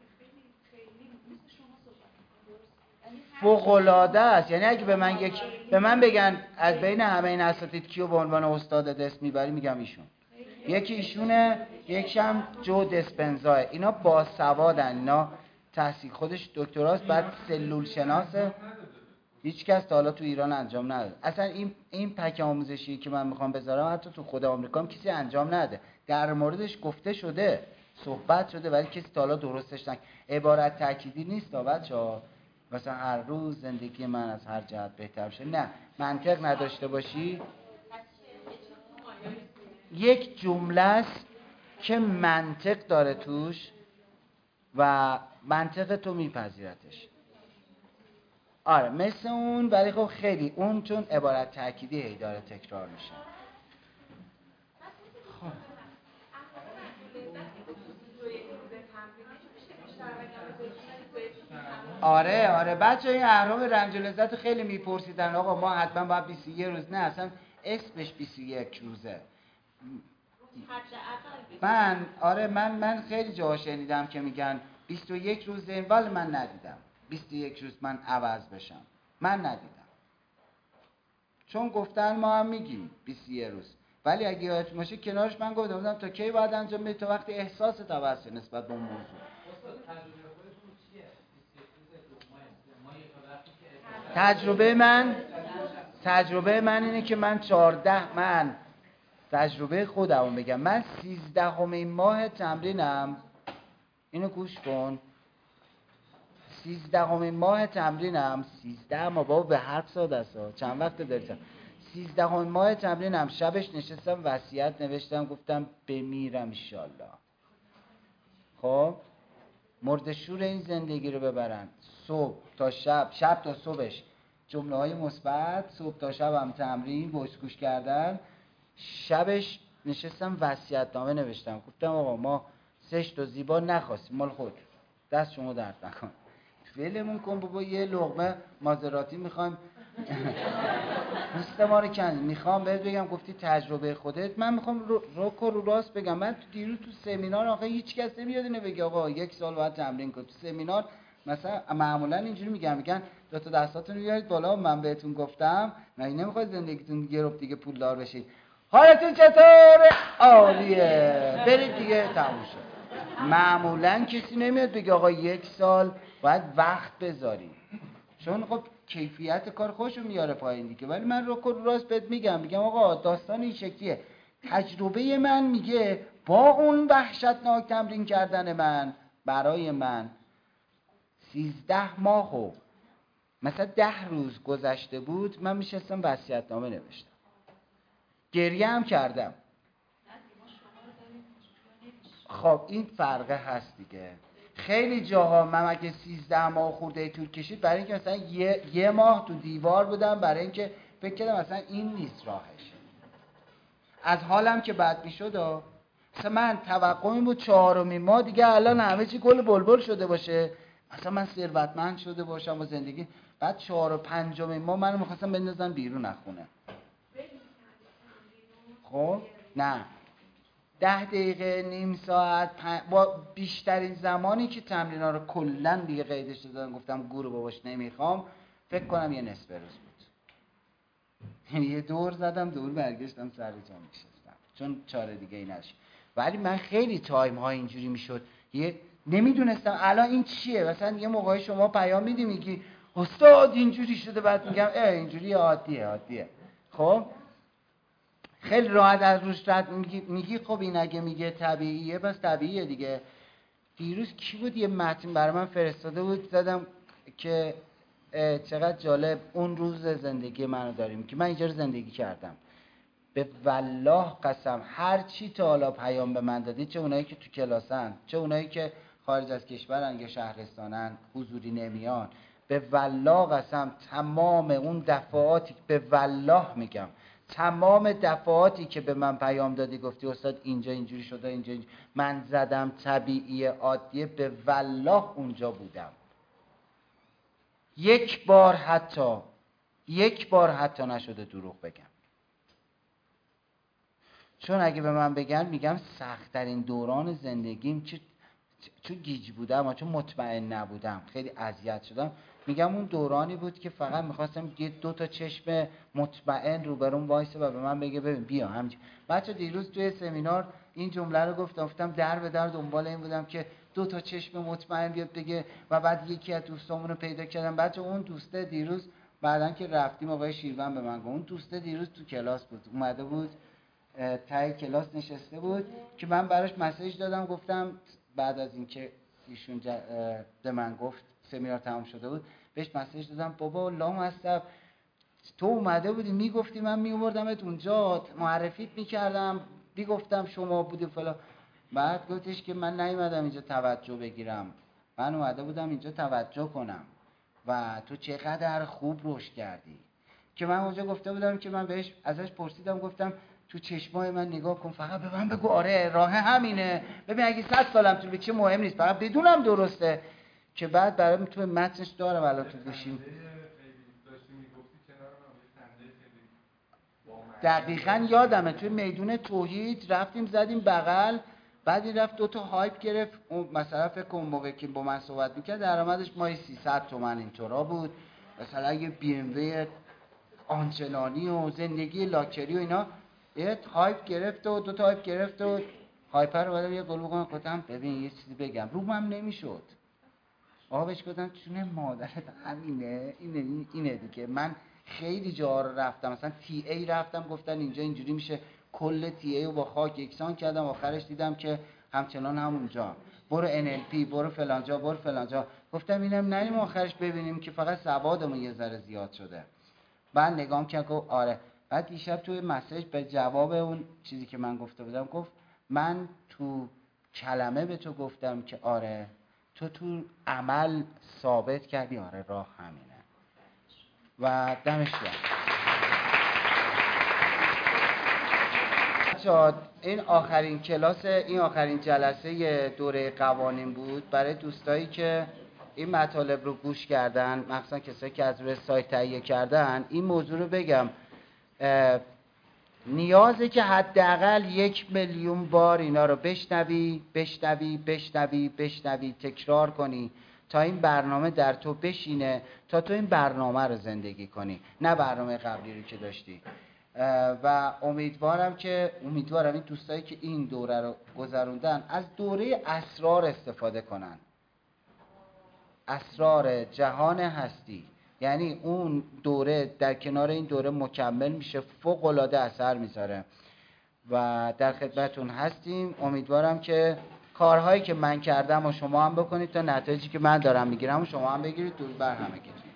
فوق‌العاده است. یعنی اگه به من یک به من بگن از بین همه این اساتید کیو به عنوان استاد دست میبری، میگم ایشون. یکی ایشونه، یکیشم جو دسپنزا. اینا باسوادن، اینا تحصیل خودش دکتراست، بعد سلول شناسه. هیچ کس تا حالا تو ایران انجام نداده. اصلا این این پک آموزشی که من میخوام بذارم حتی تو خود آمریکا هم کسی انجام نده. در موردش گفته شده، صحبت شده، ولی کسی تا حالا درستش نکرده. عبارت تأکیدی نیست تا بچه‌ها مثلا هر روز زندگی من از هر جهت بهتر بشه. نه، منطق نداشته باشی. یک جمله است که منطق داره توش و منطق تو میپذیرتش. آره مثل اون، ولی خب خیلی اون چون عبارت تأکیدی هی داره تکرار میشه. خب آره آره بچه این اهرام رنج و لذت رو خیلی میپرسیدن. آقا ما حتما باید بیست و یک روز، نه اصلا اسمش بیست و یک روزه. من آره من من خیلی جاها شنیدم که میگن بیست و یک روزه، ولی من ندیدم بیست و یک روز من عوض بشم، من ندیدم. چون گفتن ما هم میگیم بیست و یک روز، ولی اگه یادت باشه کنارش من گفتم بودم تا کی باید انجام بدی؟ تا وقتی احساس توسط نسبت به اون موضوع. تجربه من تجربه من اینه که من چهارده من تجربه خودمو بگم، من سیزدهمین ماه تمرینم، اینو گوش کن، سیزدهمین ماه تمرینم، سیزده ما بابا به حرف ساده است، چند وقت داریم. سیزدهمین ماه تمرینم، شبش نشستم وصیت نوشتم، گفتم بمیرم انشالله. خب مرد شور این زندگی رو ببرن، صبح تا شب، شب تا صبحش جمله های مثبت، صبح تا شب هم تمرین، وایس گوش کردن. شبش نشستم وصیت نامه نوشتم، گفتم آقا ما زشت و زیبا نخواستیم، مال خود، دست شما درد نکن، ولمون کن بابا، یه لقمه مازراتی میخوایم پوست ما رو کن. میخوام بهت بگم، گفتی تجربه خودت، من میخوام رو رو, رو راست بگم. من تو دیروز تو سمینار آخه هیچ کس نمیاد اینو بگه آقا یک سال باید تمرین کنید. تو سمینار مثلا معمولا اینجوری میگم، میگن دو تا دستاتون رو بیارید بالا، من بهتون گفتم من نمیخواد زندگیتون گرفت دیگه پولدار بشید، حالتون چطوره؟ عالیه، برید دیگه، تموم شد. معمولا کسی نمیاد بگه آقا یک سال باید وقت بذاری، چون خب کیفیت کار خوشو میاره پایین دیگه. ولی من رو کن راست بهت میگم، میگم آقا داستان این شکلیه، تجربه من میگه با اون وحشتناک تمرین کردن من، برای من سیزده ماه و مثلا ده روز گذشته بود، من میشستم وصیت‌نامه نوشتم، گریه هم کردم. خب این فرقه هست دیگه. خیلی جاها من اگه سیزده ماه خورده طول کشید، برای اینکه مثلا یه, یه ماه تو دیوار بودم، برای اینکه فکر کردم مثلا این نیست راهش، از حالم که بد میشد. مثلا من توقعیم بود چهارمین ماه دیگه الان همه چی گل بلبل شده باشه، مثلا من ثروتمند شده باشم و زندگی، بعد چهار و پنجمین ماه منو می‌خواستم بندازن بیرون از خونه. خب نه، ده دقیقه، نیم ساعت، با بیشترین زمانی که تمرینا رو کلا دیگه قیدش دادم، گفتم گورو باباش نمیخوام، فکر کنم یه نصف روز بود. یعنی یه دور زدم، دور برگشتم سر جام نشستم، چون چاره دیگه ای نشد. ولی من خیلی تایم ها اینجوری میشد، یه نمیدونستم الان این چیه. مثلا یه موقعی شما پیام میدی میگی استاد اینجوری شده، بعد میگم اه اینجوری عادیه عادیه. خب خیلی راحت از روش رد میگی, میگی خب این اگه میگه طبیعیه بس طبیعیه دیگه. دیروز کی بود یه متن برای من فرستاده بود، زدم که چقدر جالب اون روز زندگی منو داریم که من اینجا رو زندگی کردم. به والله قسم هر چی تا حالا پیام به من دادی، چه اونایی که تو کلاسن، چه اونایی که خارج از کشورن یا شهرستانن حضوری نمیان، به والله قسم تمام اون دفعاتی، به والله میگم تمام دفعاتی که به من پیام دادی گفتی استاد اینجا اینجوری شده، اینجا, اینجا من زدم طبیعی عادیه، به والله اونجا بودم. یک بار حتی یک بار حتی نشده دروغ بگم. چون اگه به من بگن میگم سخت‌ترین دوران زندگیم چه چون گیج بودم، چون مطمئن نبودم، خیلی اذیت شدم، میگم اون دورانی بود که فقط میخواستم یه دو تا چشم مطمئن روبروم وایسه و به من بگه ببین بیا همین. بچه دیروز توی سمینار این جمله رو گفتم، گفتم در به در دنبال این بودم که دو تا چشم مطمئن بیاد بگه، و بعد یکی از دوستامون رو پیدا کردم. بچه اون دوسته دیروز بعدن که رفتیم آقای شیروان به من گفت اون دوسته دیروز تو کلاس بود، اومده بود تای کلاس نشسته بود که من براش مسیج دادم، گفتم بعد از اینکه ایشون به من گفت سمینار تمام شده بود، بهش مسیج دادم بابا لام هستم تو اومده بودی میگفتی من میوردمت اونجا معرفیت میکردم میگفتم شما بودی فلان. بعد گفتش که من نیومدم اینجا توجه بگیرم، من اومده بودم اینجا توجه کنم و تو چقدر خوب رشد کردی. که من اونجا گفته بودم که من بهش ازش پرسیدم، گفتم تو چشمای من نگاه کن، فقط به من بگو آره راه همینه، ببین اگه صد سالم طول بکشه مهم نیست، فقط بدونم درسته. که بعد برام تو متنش دارم الان تو گوشیم. دقیقاً یادمه توی میدون توحید رفتیم زدیم بغل، بعد این رفت دو تا هایپ گرفت، مثلا فکر کنم موقعی که با من صحبت میکرد درآمدش ماهی سیصد تومن اینطورا بود، مثلا یه بی ام وی آنچنانی و زندگی لاکچری و اینا. یه هایپ گرفت و دو تا هایپ گرفت و هایپر رو بعد یه قلوب کنم، گفتم ببین یه چیزی بگم، روم هم نمیشد. آقا بهش گفتم چونه مادرت همینه، اینه اینه دیگه. من خیلی جاها رو رفتم، مثلا تی ای رفتم گفتن اینجا اینجوری میشه، کل تی ای رو با خاک یکسان کردم، آخرش دیدم که همچنان همونجا، برو ان ال پی، برو فلانجا، برو فلانجا. گفتم اینم نریم آخرش ببینیم که فقط سوادمون یه ذره زیاد شده. بعد نگام کرد گفت آره. بعد دیشب توی مسیج به جواب اون چیزی که من گفته بودم گفت من تو کلمه به تو گفتم که آره، تو تو عمل ثابت کردی آره راه همینه. و دمش گرم. این آخرین کلاس، این آخرین جلسه دوره قوانین بود برای دوستایی که این مطالب رو گوش کردن، مخصوصا کسایی که از روی سایت تهیه کردن. این موضوع رو بگم، نیازه که حداقل یک میلیون بار اینا رو بشنوی بشنوی بشنوی بشنوی تکرار کنی تا این برنامه در تو بشینه، تا تو این برنامه رو زندگی کنی، نه برنامه قبلی رو که داشتی. و امیدوارم که امیدوارم این دوستایی که این دوره رو گذروندن از دوره اسرار استفاده کنن. اسرار جهان هستی، یعنی اون دوره در کنار این دوره مکمل میشه، فوق العاده اثر میذاره. و در خدمتون هستیم. امیدوارم که کارهایی که من کردم و شما هم بکنید تا نتایجی که من دارم میگیرم و شما هم بگیرید، دور بر همگی.